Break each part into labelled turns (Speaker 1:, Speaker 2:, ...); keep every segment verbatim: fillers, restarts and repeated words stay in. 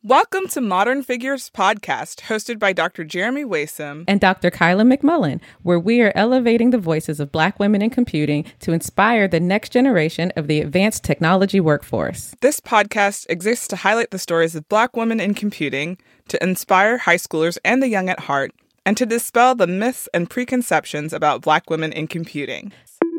Speaker 1: Welcome to Modern Figures Podcast, hosted by Doctor Jeremy Waisome
Speaker 2: and Doctor Kyla McMullen, where we are elevating the voices of Black women in computing to inspire the next generation of the advanced technology workforce.
Speaker 1: This podcast exists to highlight the stories of Black women in computing, to inspire high schoolers and the young at heart, and to dispel the myths and preconceptions about Black women in computing.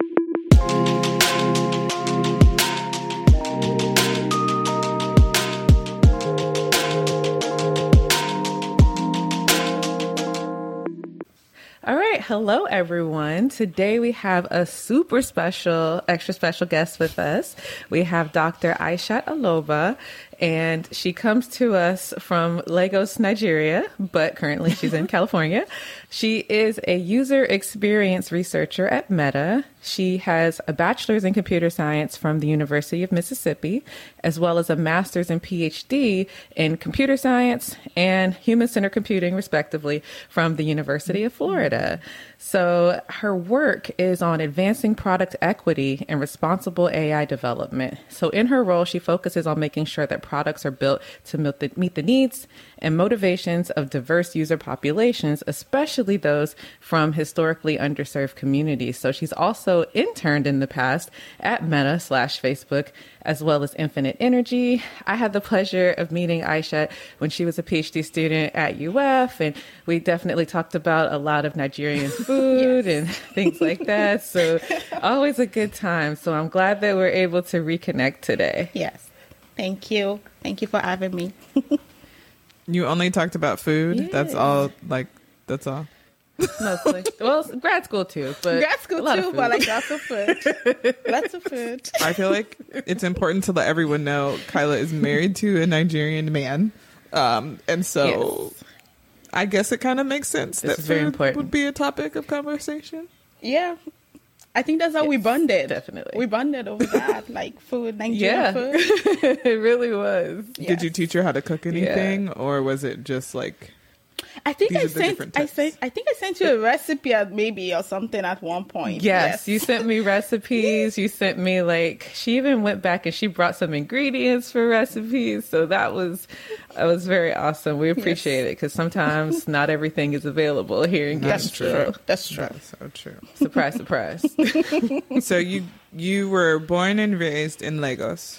Speaker 2: All right. Hello, everyone. Today we have a super special, extra special guest with us. We have Doctor Aishat Aloba, and she comes to us from Lagos, Nigeria, but currently she's in California. She is a user experience researcher at Meta. She has a bachelor's in computer science from the University of Mississippi, as well as a master's and P H D in computer science and human-centered computing, respectively, from the University of Florida. So her work is on advancing product equity and responsible A I development. So in her role, she focuses on making sure that products are built to meet the, meet the needs and motivations of diverse user populations, especially those from historically underserved communities. So she's also interned in the past at Meta slash Facebook, as well as Infinite Energy. I had the pleasure of meeting Aisha when she was a P H D student at U F, and we definitely talked about a lot of Nigerian food yes. and things like that. So always a good time. So I'm glad that we're able to reconnect today.
Speaker 3: Yes. Thank you. Thank you for having me.
Speaker 1: You only talked about food?
Speaker 2: Yeah.
Speaker 1: That's all, like, that's all?
Speaker 2: Mostly. Well, grad school too, but
Speaker 3: grad school too, but like lots of food. Lots of food.
Speaker 1: I feel like it's important to let everyone know Kyla is married to a Nigerian man. Um, and so yes. I guess it kind of makes sense
Speaker 2: this
Speaker 1: that
Speaker 2: very
Speaker 1: food
Speaker 2: important.
Speaker 1: would be a topic of conversation.
Speaker 3: Yeah. I think that's how yes, we bonded.
Speaker 2: Definitely.
Speaker 3: We bonded over that, like food, Nigerian
Speaker 2: yeah.
Speaker 3: food.
Speaker 2: It really was.
Speaker 1: Yes. Did you teach her how to cook anything yeah. or was it just like...
Speaker 3: I think I sent, I sent, I think I sent you a recipe at maybe or something at one point.
Speaker 2: Yes,
Speaker 3: yes.
Speaker 2: You sent me recipes. You sent me like, she even went back and she brought some ingredients for recipes. So that was, that was very awesome. We appreciate yes. it because sometimes not everything is available here in
Speaker 1: That's
Speaker 2: Gainesville.
Speaker 1: true. That's true. That's so true.
Speaker 2: Surprise, surprise.
Speaker 1: So you, you were born and raised in Lagos.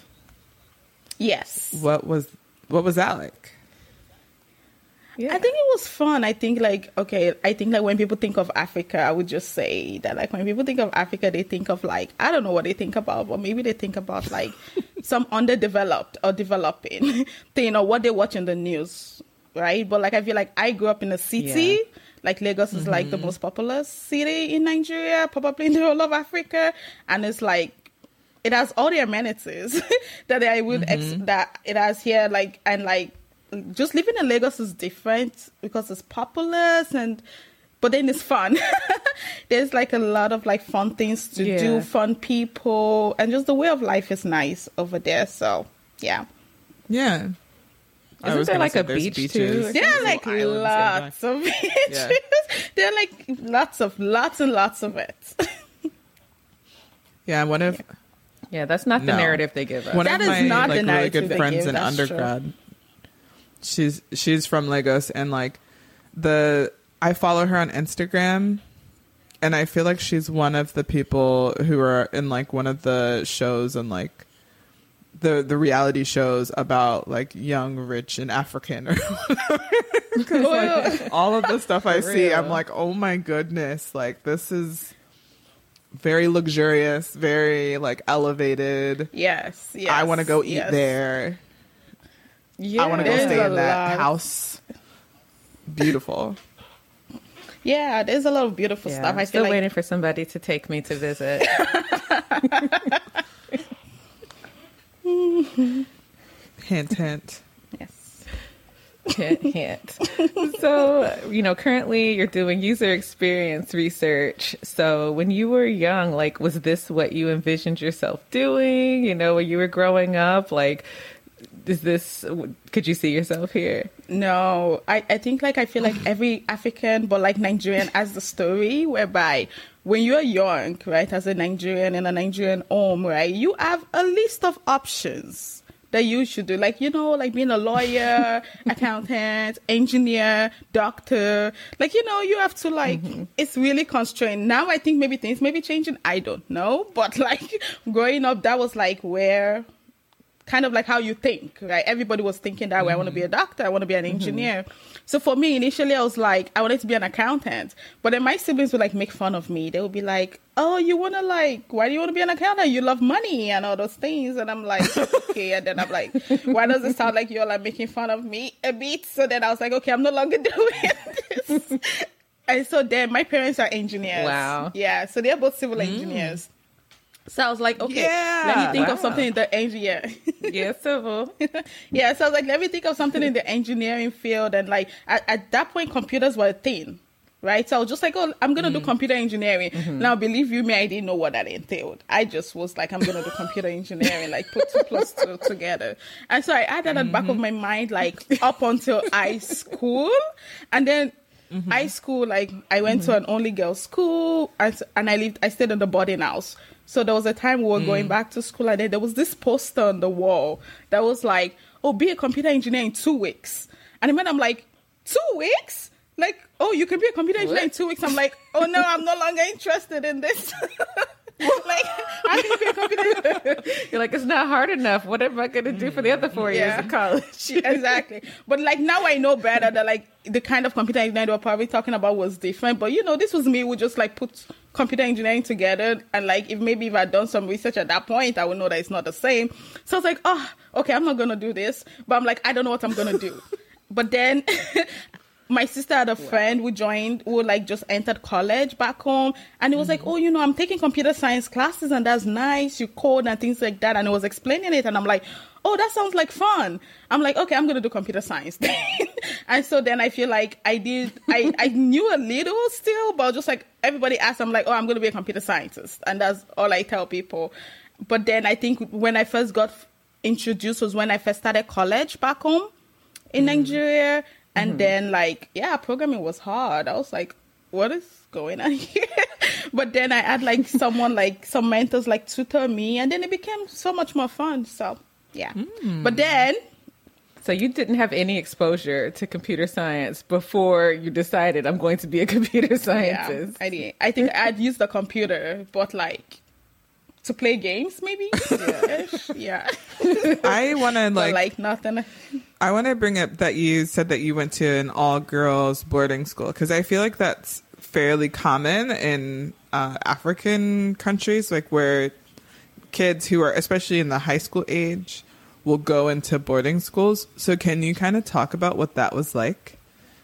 Speaker 3: Yes.
Speaker 1: What was, what was that like?
Speaker 3: Yeah. I think it was fun. I think like, okay, I think like when people think of Africa, I would just say that like when people think of Africa, they think of like, I don't know what they think about, but maybe they think about like some underdeveloped or developing thing or what they watch in the news, right? But like, I feel like I grew up in a city, yeah. like Lagos is mm-hmm. like the most populous city in Nigeria, probably in the whole of Africa. And it's like, it has all the amenities that I would, mm-hmm. ex- that it has here, like, and like, just living in Lagos is different because it's populous and but then it's fun. There's like a lot of like fun things to yeah. do, fun people, and just the way of life is nice over there. So yeah.
Speaker 1: Yeah.
Speaker 2: Isn't there like a beach beaches. too?
Speaker 3: There are like lots of beaches. Yeah. There are like lots of lots and lots of it.
Speaker 1: Yeah, one of
Speaker 2: yeah, yeah that's not the no. narrative they give us.
Speaker 1: One
Speaker 3: that
Speaker 1: of
Speaker 3: is
Speaker 1: my
Speaker 3: not
Speaker 1: like
Speaker 3: the
Speaker 1: really
Speaker 3: narrative
Speaker 1: good friends
Speaker 3: give,
Speaker 1: in undergrad.
Speaker 3: True.
Speaker 1: She's she's from Lagos and like the I follow her on Instagram and I feel like she's one of the people who are in like one of the shows and like the the reality shows about like young, rich and African or because like all of the stuff I see I'm like, oh my goodness, like this is very luxurious, very like elevated.
Speaker 3: Yes, yes.
Speaker 1: I want to go eat
Speaker 3: yes.
Speaker 1: there.
Speaker 3: Yeah,
Speaker 1: I want to go stay in that lot. house. Beautiful.
Speaker 3: Yeah, there's a lot of beautiful
Speaker 2: yeah,
Speaker 3: stuff.
Speaker 2: I'm
Speaker 3: I
Speaker 2: still
Speaker 3: feel like...
Speaker 2: waiting for somebody to take me to visit.
Speaker 1: Hint, hint.
Speaker 3: Yes.
Speaker 2: Hint, hint. So, you know, currently you're doing user experience research. So when you were young, like, was this what you envisioned yourself doing? You know, when you were growing up, like... Is this, could you see yourself here?
Speaker 3: No, I, I think like I feel like every African, but like Nigerian has the story whereby when you're young, right, as a Nigerian in a Nigerian home, right, you have a list of options that you should do. Like, you know, like being a lawyer, accountant, engineer, doctor. Like, you know, you have to like, mm-hmm. it's really constrained. Now I think maybe things may be changing. I don't know. But like growing up, that was like where kind of like how you think, right? Everybody was thinking that way. Mm-hmm. I want to be a doctor. I want to be an engineer. Mm-hmm. So for me, initially, I was like, I wanted to be an accountant. But then my siblings would like make fun of me. They would be like, oh, you want to like, why do you want to be an accountant? You love money and all those things. And I'm like, okay. And then I'm like, why does it sound like you're like making fun of me a bit? So then I was like, okay, I'm no longer doing this. And so then my parents are engineers.
Speaker 2: Wow.
Speaker 3: Yeah. So they're both civil mm. engineers. So I was like, okay,
Speaker 1: yeah,
Speaker 3: let me think
Speaker 2: wow.
Speaker 3: of something in the engineer.
Speaker 2: Yeah, civil.
Speaker 3: Yeah, so I was like, let me think of something in the engineering field. And like, at, at that point, computers were a thing, right? So I was just like, oh, I'm going to mm. do computer engineering. Mm-hmm. Now, believe you me, I didn't know what that entailed. I just was like, I'm going to do computer engineering, like put two plus two together. And so I had that mm-hmm. at the back of my mind, like up until high school. And then mm-hmm. high school, like I went mm-hmm. to an only girls school and, and I lived, I stayed in the boarding house. So there was a time we were mm. going back to school and then there was this poster on the wall that was like, oh, be a computer engineer in two weeks. And then I'm like, two weeks? Like, oh, you can be a computer engineer what? in two weeks. I'm like, oh no, I'm no longer interested in this. Like, I can be a computer.
Speaker 2: You're like, it's not hard enough. What am I going to do for the other four yeah. years of college?
Speaker 3: Exactly. But like now I know better that like the kind of computer engineering they were probably talking about was different. But you know, this was me who just like put computer engineering together. And like, if maybe if I'd done some research at that point, I would know that it's not the same. So I was like, oh, okay, I'm not going to do this. But I'm like, I don't know what I'm going to do. But then my sister had a friend who joined, who like just entered college back home. And it was mm-hmm. like, oh, you know, I'm taking computer science classes and that's nice. You code and things like that. And it was explaining it. And I'm like, oh, that sounds like fun. I'm like, okay, I'm going to do computer science. And so then I feel like I did, I, I knew a little still, but just like everybody asked, I'm like, oh, I'm going to be a computer scientist. And that's all I tell people. But then I think when I first got introduced was when I first started college back home in mm-hmm. Nigeria. And mm-hmm. then, like, yeah, programming was hard. I was like, what is going on here? But then I had, like, someone, like, some mentors, like, tutor me. And then it became so much more fun. So, yeah. Mm. But then...
Speaker 2: So you didn't have any exposure to computer science before you decided I'm going to be a computer scientist?
Speaker 3: Yeah, I did. I think I'd used the computer, but, like... to play games, maybe? Yeah. yeah.
Speaker 1: I want to, like...
Speaker 3: like, nothing...
Speaker 1: I want to bring up that you said that you went to an all-girls boarding school, because I feel like that's fairly common in uh, African countries, like where kids who are, especially in the high school age, will go into boarding schools. So can you kind of talk about what that was like?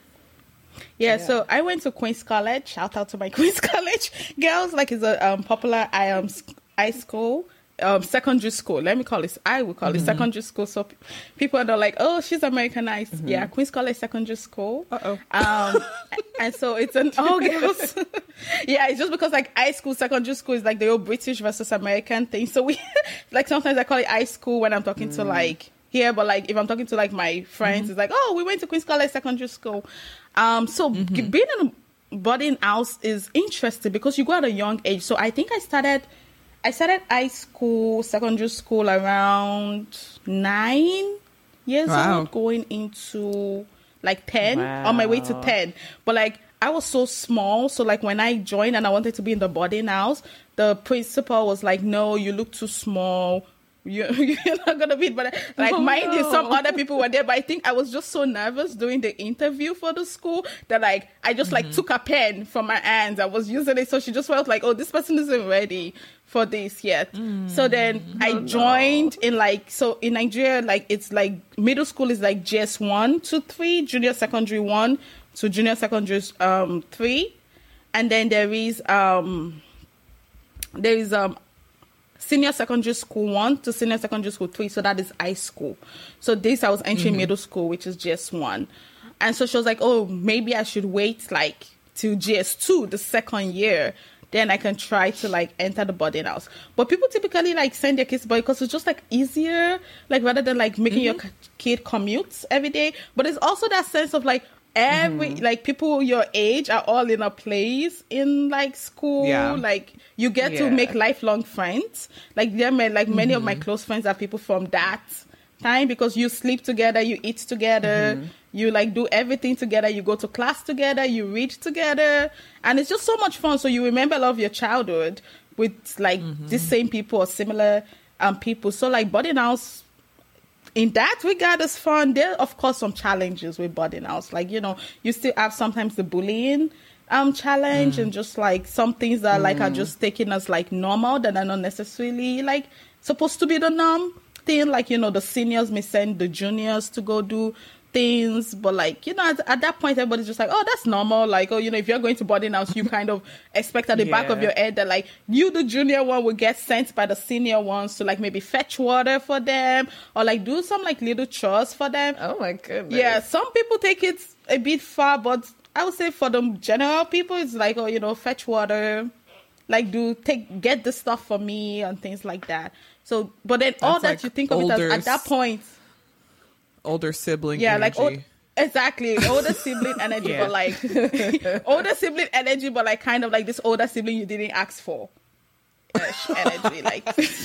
Speaker 3: Yeah, yeah, so I went to Queen's College. Shout out to my Queen's College girls. Like, it's a um, popular I, um, high school. Um, secondary school, let me call it, I would call mm-hmm. it secondary school. So p- people are like, oh, she's Americanized. Mm-hmm. Yeah, Queen's College Secondary School. Uh-oh. Um, and so it's an all girls. Yeah, it's just because like high school, secondary school is like the old British versus American thing. So we, like sometimes I call it high school when I'm talking mm. to like here, but like if I'm talking to like my friends, mm-hmm. it's like, oh, we went to Queen's College Secondary School. Um, so mm-hmm. g- being in a boarding house is interesting because you go at a young age. So I think I started... I started high school, secondary school around nine years wow. old, going into like ten, wow. on my way to ten. But like, I was so small. So like when I joined and I wanted to be in the boarding house, the principal was like, no, you look too small. You're, you're not going to be, but like oh, mind you, no. some other people were there, but I think I was just so nervous doing the interview for the school that like, I just mm-hmm. like took a pen from my hands. I was using it. So she just felt like, oh, this person isn't ready for this yet. Mm. So then oh, I joined no. in like, so in Nigeria, like it's like middle school is like J S one to three, junior secondary one to junior secondary um, three. And then there is, um, there is, um, senior secondary school one to senior secondary school three. So that is high school. So this, I was entering mm-hmm. middle school, which is J S one. And so she was like, oh, maybe I should wait like till J S two, the second year. Then I can try to like enter the boarding house. But people typically like send their kids because it's just like easier, like rather than like making mm-hmm. your kid commutes every day. But it's also that sense of like, every mm-hmm. like people your age are all in a place in like school. Yeah. Like you get yeah. to make lifelong friends. Like there may like many mm-hmm. of my close friends are people from that time because you sleep together, you eat together, mm-hmm. you like do everything together, you go to class together, you read together, and it's just so much fun. So you remember a lot of your childhood with like mm-hmm. the same people or similar um people. So like boarding house, in that regard, is fun. There are, of course, some challenges with boarding house. Like, you know, you still have sometimes the bullying um challenge mm. and just like some things that mm. like are just taken as like normal that are not necessarily like supposed to be the norm thing. Like, you know, the seniors may send the juniors to go do things, but like, you know, at, at that point everybody's just like, oh, that's normal. Like, oh, you know, if you're going to boarding house, you kind of expect at the yeah. back of your head that like you, the junior one, will get sent by the senior ones to like maybe fetch water for them or like do some like little chores for them.
Speaker 2: Oh my goodness.
Speaker 3: Yeah, some people take it a bit far, but I would say for the general people, it's like, oh, you know, fetch water, like do take get the stuff for me and things like that. So, but then that's all that like you think of it as, at that point,
Speaker 1: older sibling
Speaker 3: yeah,
Speaker 1: energy.
Speaker 3: like old, exactly older sibling energy, yeah. but like older sibling energy, but like kind of like this older sibling you didn't ask for. Energy, like,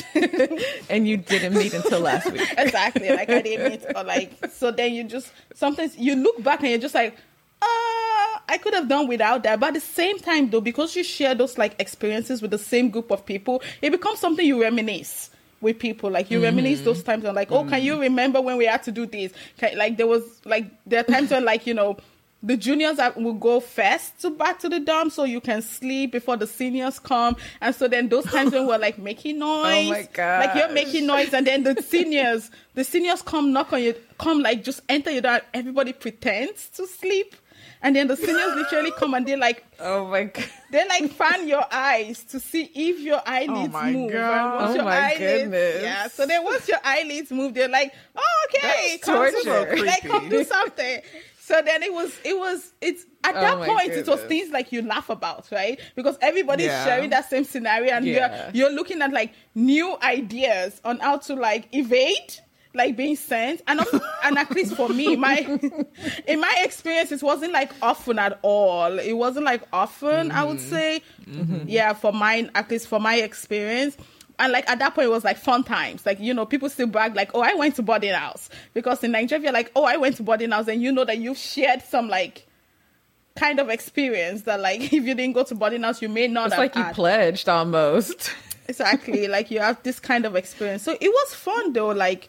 Speaker 2: and you didn't meet until last week.
Speaker 3: Exactly, like I didn't meet, or like so. Then you just sometimes you look back and you're just like, Uh, I could have done without that. But at the same time, though, because you share those like experiences with the same group of people, it becomes something you reminisce with people. Like you mm-hmm. reminisce those times and like, oh, mm-hmm. can you remember when we had to do this? Can, like there was like there are times when like, you know, the juniors are, will go first to back to the dorm so you can sleep before the seniors come. And so then those times when we're like making noise,
Speaker 2: oh my God,
Speaker 3: like you're making noise, and then the seniors, the seniors come knock on you, come like just enter your door. Everybody pretends to sleep. And then the seniors literally come and they like,
Speaker 2: oh my God,
Speaker 3: they like fan your eyes to see if your eyelids
Speaker 1: oh
Speaker 3: move.
Speaker 1: God.
Speaker 3: And once
Speaker 2: oh
Speaker 3: your
Speaker 2: my
Speaker 3: eyelids,
Speaker 2: goodness.
Speaker 3: yeah. So then once your eyelids move, they're like, oh, okay,
Speaker 2: That's
Speaker 3: come
Speaker 2: torture.
Speaker 3: do, like, come do something. So then it was, it was, it's at
Speaker 2: Oh
Speaker 3: that
Speaker 2: my
Speaker 3: point, it was
Speaker 2: goodness.
Speaker 3: things like you laugh about, right? Because everybody's
Speaker 1: Yeah.
Speaker 3: sharing that same scenario, and
Speaker 2: Yeah.
Speaker 3: you're you're looking at like new ideas on how to like evade. Like being sent, and also, and at least for me, my in my experience, it wasn't like often at all. It wasn't like often, mm-hmm. I would say, mm-hmm. yeah, for mine, at least for my experience. And like at that point, it was like fun times. Like, you know, people still brag like, oh, I went to boarding house, because in Nigeria, you're like, oh, I went to boarding house, and you know that you've shared some like kind of experience that like if you didn't go to boarding house, you may not.
Speaker 2: It's
Speaker 3: have
Speaker 2: like you
Speaker 3: had.
Speaker 2: pledged almost.
Speaker 3: Exactly, like you have this kind of experience. So it was fun though, like.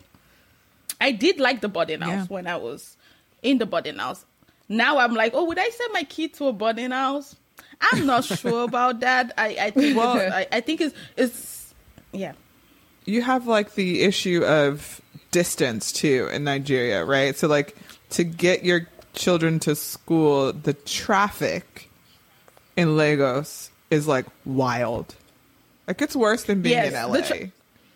Speaker 3: I did like the boarding house
Speaker 1: Yeah.
Speaker 3: when I was in the boarding house. Now I'm like, oh, would I send my kid to a boarding house? I'm not sure about that. I, I think well, I, I think it's it's yeah.
Speaker 1: You have like the issue of distance too in Nigeria, right? So like to get your children to school, the traffic in Lagos is like wild. Like it's worse than being
Speaker 3: Yes,
Speaker 1: in L A.
Speaker 3: the tra-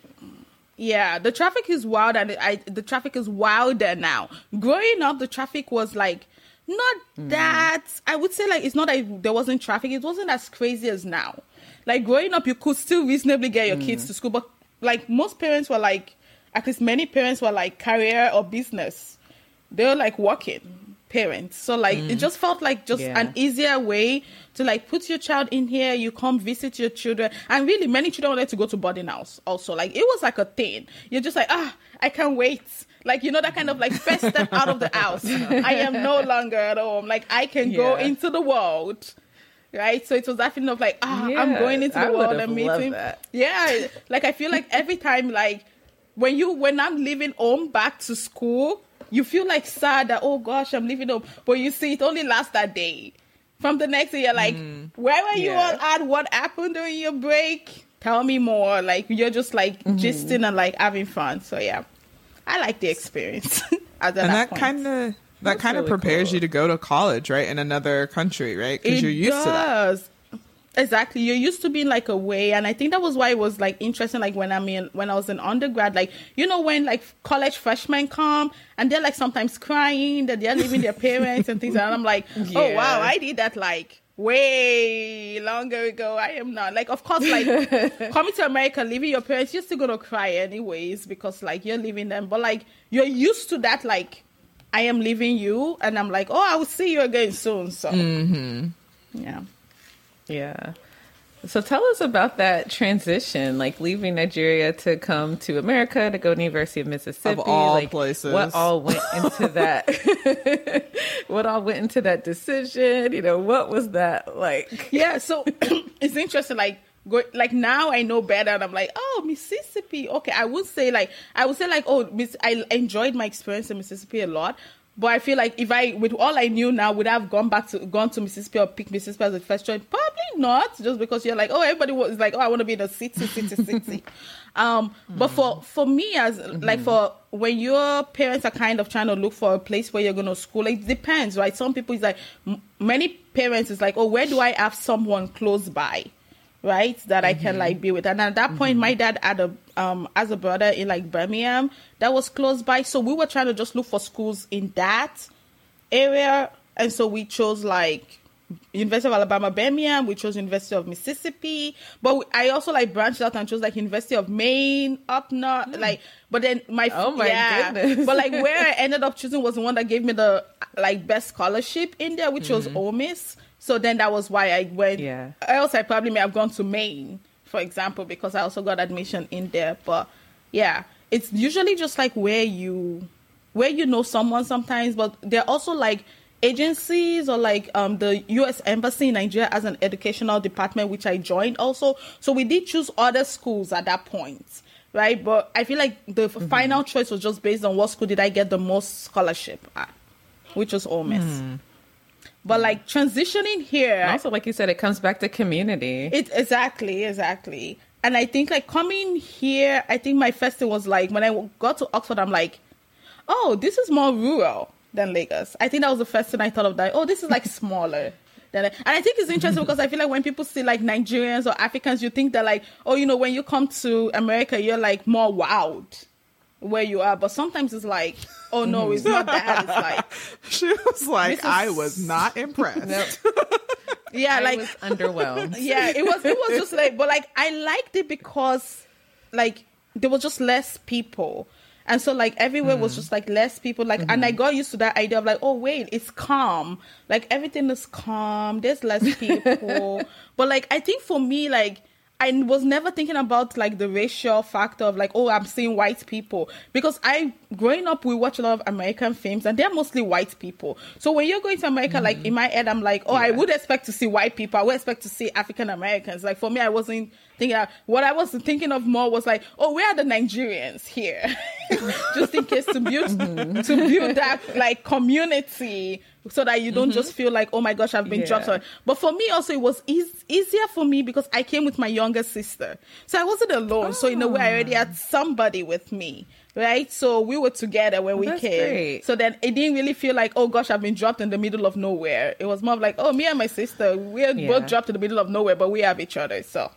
Speaker 3: Yeah, the traffic is wild, and I the traffic is wilder now. Growing up, the traffic was like not mm. that. I would say like it's not that there wasn't traffic. It wasn't as crazy as now. Like growing up, you could still reasonably get your mm. kids to school, but like most parents were like, at least many parents were like career or business. They were like working parents, so like mm. it just felt like just
Speaker 2: yeah.
Speaker 3: an easier way to like put your child in here. You come visit your children, and really many children wanted to go to boarding house also. Like it was like a thing. You're just like, ah, I can't wait. Like, you know, that kind of like first step out of the house. I am no longer at home. Like I can yeah. go into the world. Right, so it was that feeling of like, ah, yeah, I'm going into the
Speaker 2: I
Speaker 3: world and meeting.
Speaker 2: That.
Speaker 3: Yeah, like I feel like every time, like when you when I'm leaving home back to school, you feel like sad that, oh gosh, I'm leaving home. But you see, it only lasts that day. From the next day, you're like, mm. where were you
Speaker 2: yeah.
Speaker 3: all at? What happened during your break? Tell me more. Like, you're just like mm-hmm. gisting and like having fun. So yeah, I like the experience.
Speaker 1: and that kind of that kind of really prepares cool. you to go to college, right? In another country, right? Because you're used
Speaker 3: does.
Speaker 1: to that.
Speaker 3: Exactly. You're used to being like away. And I think that was why it was like interesting. Like when I mean, when I was in undergrad, like, you know, when like college freshmen come and they're like sometimes crying that they're leaving their parents and things. And I'm like, yeah. oh, wow, I did that like way longer ago. I am not like, of course, like coming to America, leaving your parents, you're still going to cry anyways, because like you're leaving them. But like you're used to that, like I am leaving you. And I'm like, oh, I will see you again soon. So,
Speaker 1: mm-hmm.
Speaker 3: yeah.
Speaker 2: Yeah. So tell us about that transition, like leaving Nigeria to come to America to go to the University of Mississippi.
Speaker 1: Of all
Speaker 2: like,
Speaker 1: places.
Speaker 2: What all went into that? What all went into that decision? You know, what was that like?
Speaker 3: Yeah, so it's interesting. Like, go, like now I know better, and I'm like, oh, Mississippi. Okay, I would say like I would say like, oh, Miss, I enjoyed my experience in Mississippi a lot. But I feel like if I, with all I knew now, would I have gone back to, gone to Mississippi or picked Mississippi as a first choice? Probably not, just because you're like, oh, everybody was like, oh, I want to be in a city, city, city. um, mm-hmm. But for, for me, as mm-hmm. like for when your parents are kind of trying to look for a place where you're going to school, it depends, right? Some people, it's like, m- many parents is like, oh, where do I have someone close by? Right, that mm-hmm. I can like be with, and at that point, mm-hmm. my dad had a um as a brother in like Birmingham that was close by, so we were trying to just look for schools in that area, and so we chose like University of Alabama, Birmingham. We chose University of Mississippi, but we, I also like branched out and chose like University of Maine up north, mm. like. But then my
Speaker 2: oh my yeah, goodness,
Speaker 3: but like where I ended up choosing was the one that gave me the like best scholarship in there, which mm-hmm. was Ole Miss. So then that was why I went.
Speaker 2: Yeah.
Speaker 3: Else I probably may have gone to Maine, for example, because I also got admission in there. But yeah, it's usually just like where you, where you know someone sometimes. But there are also like agencies or like um the U S Embassy in Nigeria as an educational department, which I joined also. So we did choose other schools at that point, right? But I feel like the mm-hmm. final choice was just based on what school did I get the most scholarship at, which was Ole Miss. Mm. But like transitioning here,
Speaker 2: and also like you said, it comes back to community.
Speaker 3: It exactly, exactly. And I think like coming here, I think my first thing was like when I got to Oxford, I'm like, oh, this is more rural than Lagos. I think that was the first thing I thought of. That oh, this is like smaller. Than, and I think it's interesting because I feel like when people see like Nigerians or Africans, you think that like oh, you know, when you come to America, you're like more wild where you are, but sometimes it's like, oh no, it's not that. It's like
Speaker 1: she was like, is... I was not impressed.
Speaker 3: yeah,
Speaker 2: I
Speaker 3: like
Speaker 2: was underwhelmed.
Speaker 3: Yeah, it was. It was just like, but like I liked it because like there was just less people, and so like everywhere mm. was just like less people. Like, mm-hmm. and I got used to that idea of like, oh wait, it's calm. Like everything is calm. There's less people, but like I think for me, like. I was never thinking about like the racial factor of like, oh, I'm seeing white people, because I, growing up, we watch a lot of American films and they're mostly white people. So when you're going to America, mm-hmm. like in my head, I'm like, oh, yeah. I would expect to see white people. I would expect to see African Americans. Like for me, I wasn't thinking that. What I was thinking of more was like, oh, where are the Nigerians here? Just in case to build, mm-hmm. to build that like community so that you don't mm-hmm. just feel like, oh my gosh, I've been yeah. dropped. But for me also, it was e- easier for me because I came with my younger sister. So I wasn't alone. Oh. So in a way, I already had somebody with me, right? So we were together when we That's came. Great. So then it didn't really feel like, oh gosh, I've been dropped in the middle of nowhere. It was more of like, oh, me and my sister, we're yeah. both dropped in the middle of nowhere, but we have each other. So...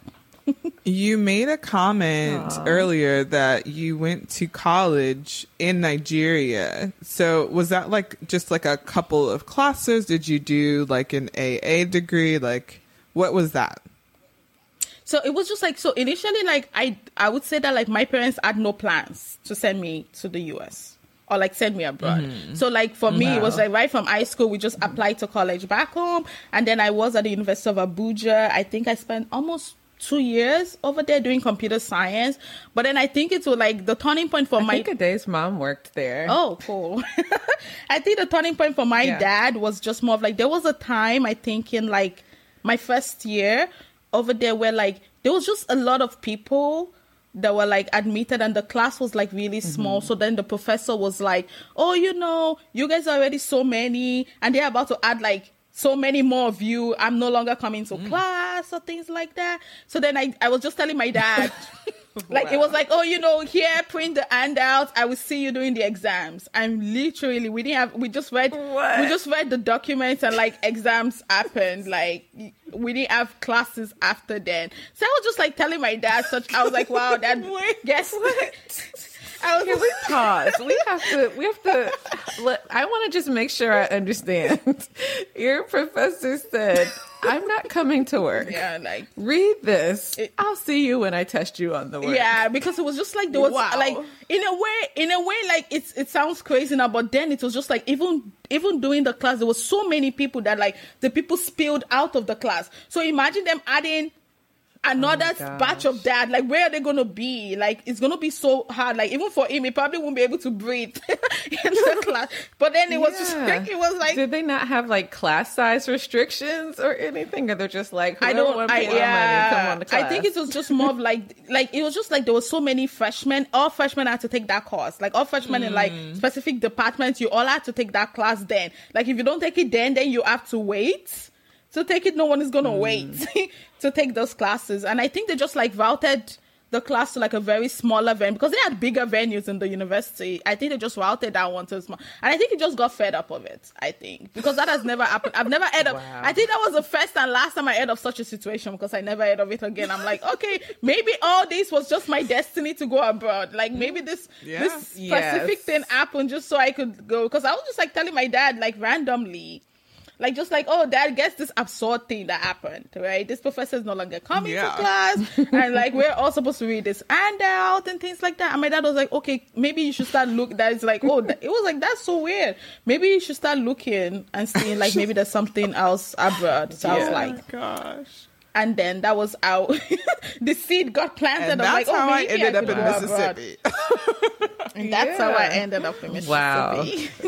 Speaker 1: You made a comment Aww. earlier that you went to college in Nigeria. So was that like just like a couple of classes? Did you do like an A A degree? Like what was that?
Speaker 3: So it was just like, so initially like I, I would say that like my parents had no plans to send me to the U S or like send me abroad. Mm-hmm. So like for me, wow. it was like right from high school, we just applied to college back home. And then I was at the University of Abuja. I think I spent almost two years over there doing computer science. But then I think it was like the turning point for
Speaker 2: I
Speaker 3: my...
Speaker 2: I think Ade's mom worked there.
Speaker 3: Oh, cool. I think the turning point for my yeah. dad was just more of like, there was a time, I think in like my first year over there where like, there was just a lot of people that were like admitted and the class was like really small. Mm-hmm. So then the professor was like, oh, you know, you guys are already so many and they're about to add like so many more of you. I'm no longer coming to mm. class or things like that. So then I, I was just telling my dad, like, wow. it was like, oh, you know, here, print the handouts. I will see you doing the exams. I'm literally, we didn't have, we just read, what? we just read the documents and like exams happened. Like we didn't have classes after then. So I was just like telling my dad such, I was like, wow, dad, guess what?
Speaker 2: I was, Can we pause? We have to, we have to, let, I want to just make sure I understand. Your professor said, I'm not coming to work.
Speaker 3: Yeah, like,
Speaker 2: read this. It, I'll see you when I test you on the work.
Speaker 3: Yeah, because it was just like, there was wow. like, in a way, in a way, like, it's, it sounds crazy now, but then it was just like, even, even doing the class, there was so many people that like, the people spilled out of the class. So imagine them adding another
Speaker 2: Oh
Speaker 3: batch of that. Like, where are they going to be? Like, it's going to be so hard. Like, even for him, he probably won't be able to breathe in the class. But then it was just
Speaker 2: Yeah.
Speaker 3: like, it was like,
Speaker 2: Did they not have like class size restrictions or anything? Or they're just like,
Speaker 3: I
Speaker 2: whoever
Speaker 3: don't,
Speaker 2: want to
Speaker 3: I,
Speaker 2: pay more money, come on
Speaker 3: yeah,
Speaker 2: to class?
Speaker 3: I think it was just more of like, like, it was just like there were so many freshmen, all freshmen had to take that course. Like, all freshmen in like specific departments, you all had to take that class then. Like, if you don't take it then, then you have to wait to take it. No one is going to mm. wait to take those classes. And I think they just like routed the class to like a very smaller venue because they had bigger venues in the university. I think they just routed that one to small. And I think he just got fed up of it, I think, because that has never happened. I've never heard of,
Speaker 2: Wow.
Speaker 3: I think that was the first and last time I heard of such a situation because I never heard of it again. I'm like, okay, maybe all this was just my destiny to go abroad. Like maybe this,
Speaker 1: Yeah.
Speaker 3: this specific
Speaker 2: Yes.
Speaker 3: thing happened just so I could go. Because I was just like telling my dad, like randomly, like, just like, oh, dad, guess this absurd thing that happened, right? This professor is no longer coming
Speaker 1: Yeah.
Speaker 3: to class. And, like, we're all supposed to read this handout and things like that. And my dad was like, okay, maybe you should start looking. That is like, oh, that, it was like, that's so weird. Maybe you should start looking and seeing, like, maybe there's something else abroad. So I was
Speaker 2: Yeah.
Speaker 3: like,
Speaker 1: Oh, gosh.
Speaker 3: and then that was how the seed got planted.
Speaker 1: And
Speaker 3: I'm
Speaker 1: that's
Speaker 3: like, oh,
Speaker 1: how I
Speaker 3: maybe
Speaker 1: ended
Speaker 3: I
Speaker 1: up
Speaker 3: could
Speaker 1: in
Speaker 3: go abroad.
Speaker 1: Mississippi.
Speaker 3: And that's how I
Speaker 2: Yeah.
Speaker 3: ended up in Mississippi.
Speaker 2: Wow.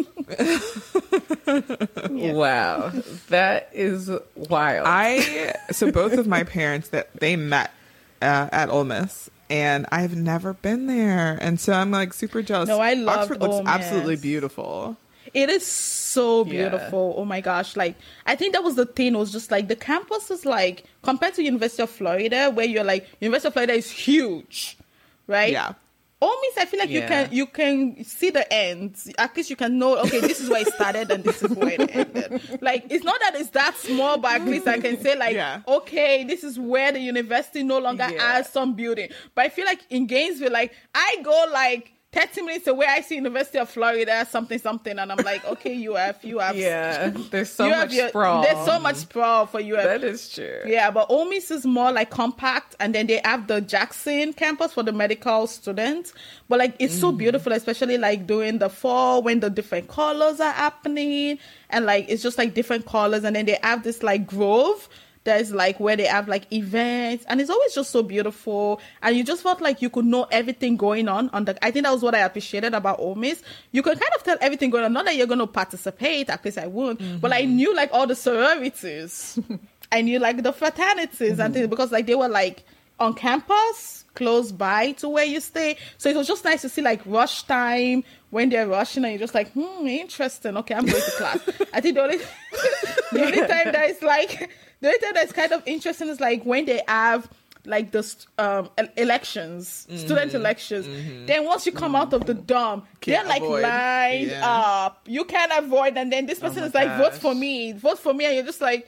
Speaker 2: Wow, that is wild.
Speaker 1: I so both of my parents that they met uh, at Ole Miss, and I've never been there, and so I'm like super jealous.
Speaker 3: No, I loved
Speaker 1: Oxford looks
Speaker 3: Ole Miss.
Speaker 1: absolutely beautiful.
Speaker 3: It is so
Speaker 2: Yeah.
Speaker 3: beautiful. Oh my gosh. Like, I think that was the thing. It was just like the campus is like, compared to University of Florida, where you're like, University of Florida is huge, right?
Speaker 1: Yeah.
Speaker 3: Ole Miss, I feel like you
Speaker 2: Yeah.
Speaker 3: can you can see the end. At least you can know, okay, this is where it started and this is where it ended. Like, it's not that it's that small, but at least I can say, like,
Speaker 1: Yeah.
Speaker 3: okay, this is where the university no longer
Speaker 2: Yeah.
Speaker 3: has some building. But I feel like in Gainesville, like, I go like thirty minutes away, I see University of Florida, something, something, and I'm like, okay, U F, you have,
Speaker 2: yeah, there's so
Speaker 3: you have
Speaker 2: much
Speaker 3: your-
Speaker 2: sprawl.
Speaker 3: There's so much sprawl for U F.
Speaker 2: That is true.
Speaker 3: Yeah, but Ole Miss is more like compact, and then they have the Jackson campus for the medical students. But like, it's so beautiful, especially like during the fall when the different colors are happening, and like it's just like different colors, and then they have this like grove. There's like where they have like events, and it's always just so beautiful. And you just felt like you could know everything going on. On the, I think that was what I appreciated about Ole Miss. You could kind of tell everything going on. Not that you're going to participate, at least I wouldn't, mm-hmm. but I knew like all the sororities. I knew like the fraternities mm-hmm. and things because like they were like on campus, close by to where you stay. So it was just nice to see like rush time when they're rushing, and you're just like, hmm, interesting. Okay, I'm going to class. I think the only the only time that is like. The only thing that's kind of interesting is like when they have like the um, elections, mm-hmm. student elections. Mm-hmm. Then once you come mm-hmm. out of the dorm,
Speaker 1: Can't
Speaker 3: they're like
Speaker 1: avoid.
Speaker 3: lined
Speaker 1: Yeah.
Speaker 3: up. You can't avoid. And then this person
Speaker 2: oh
Speaker 3: is like,
Speaker 2: gosh.
Speaker 3: vote for me, vote for me. And you're just like,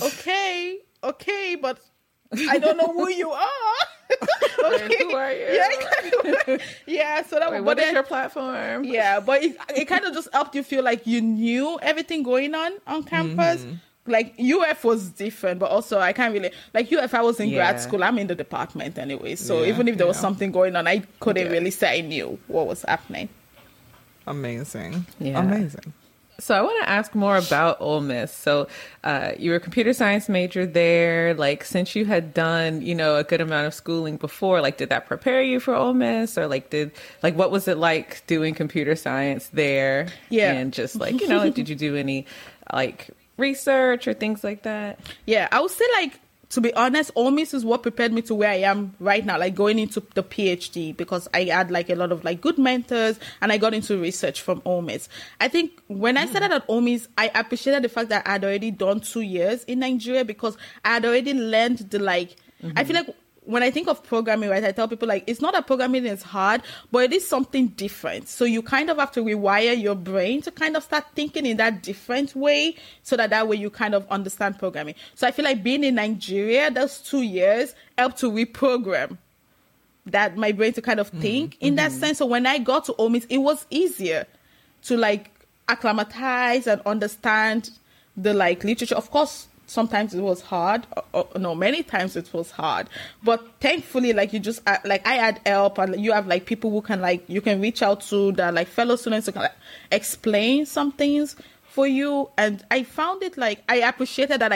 Speaker 3: okay, okay, but I don't know who you are.
Speaker 2: Okay. Who are you?
Speaker 3: Yeah, kind of, yeah. So that
Speaker 2: Wait,
Speaker 3: but
Speaker 2: what
Speaker 3: then,
Speaker 2: is your platform?
Speaker 3: Yeah, but it, it kind of just helped you feel like you knew everything going on on campus. Mm-hmm. Like U F was different, but also I can't really like U F. I was in
Speaker 2: Yeah.
Speaker 3: grad school. I'm in the department anyway, so
Speaker 1: Yeah,
Speaker 3: even if there was
Speaker 1: yeah.
Speaker 3: something going on, I couldn't
Speaker 1: Yeah.
Speaker 3: really say I knew what was happening.
Speaker 1: Amazing.
Speaker 2: Yeah.
Speaker 1: Amazing.
Speaker 2: So I want to ask more about Ole Miss. So uh, you were a computer science major there. Like, since you had done, you know, a good amount of schooling before, like, did that prepare you for Ole Miss, or like, did like what was it like doing computer science there?
Speaker 3: Yeah.
Speaker 2: And just like, you know, like, did you do any like research or things like that?
Speaker 3: Yeah, I would say like, to be honest, Ole Miss is what prepared me to where I am right now, like going into the PhD, because I had like a lot of like good mentors, and I got into research from Ole Miss. I think when I started at Ole Miss, I appreciated the fact that I had already done two years in Nigeria, because I had already learned the like, mm-hmm. I feel like when I think of programming, right, I tell people like, it's not that programming is hard, but it is something different. So you kind of have to rewire your brain to kind of start thinking in that different way, so that that way you kind of understand programming. So I feel like being in Nigeria, those two years helped to reprogram that my brain to kind of think mm-hmm. in that mm-hmm. sense. So when I got to Ole Miss, it was easier to like acclimatize and understand the like literature. Of course, sometimes it was hard. Or, or, no, many times it was hard. But thankfully, like you just uh, like I had help, and you have like people who can like you can reach out to, that like fellow students who can like, explain some things for you. And I found it like I appreciated that I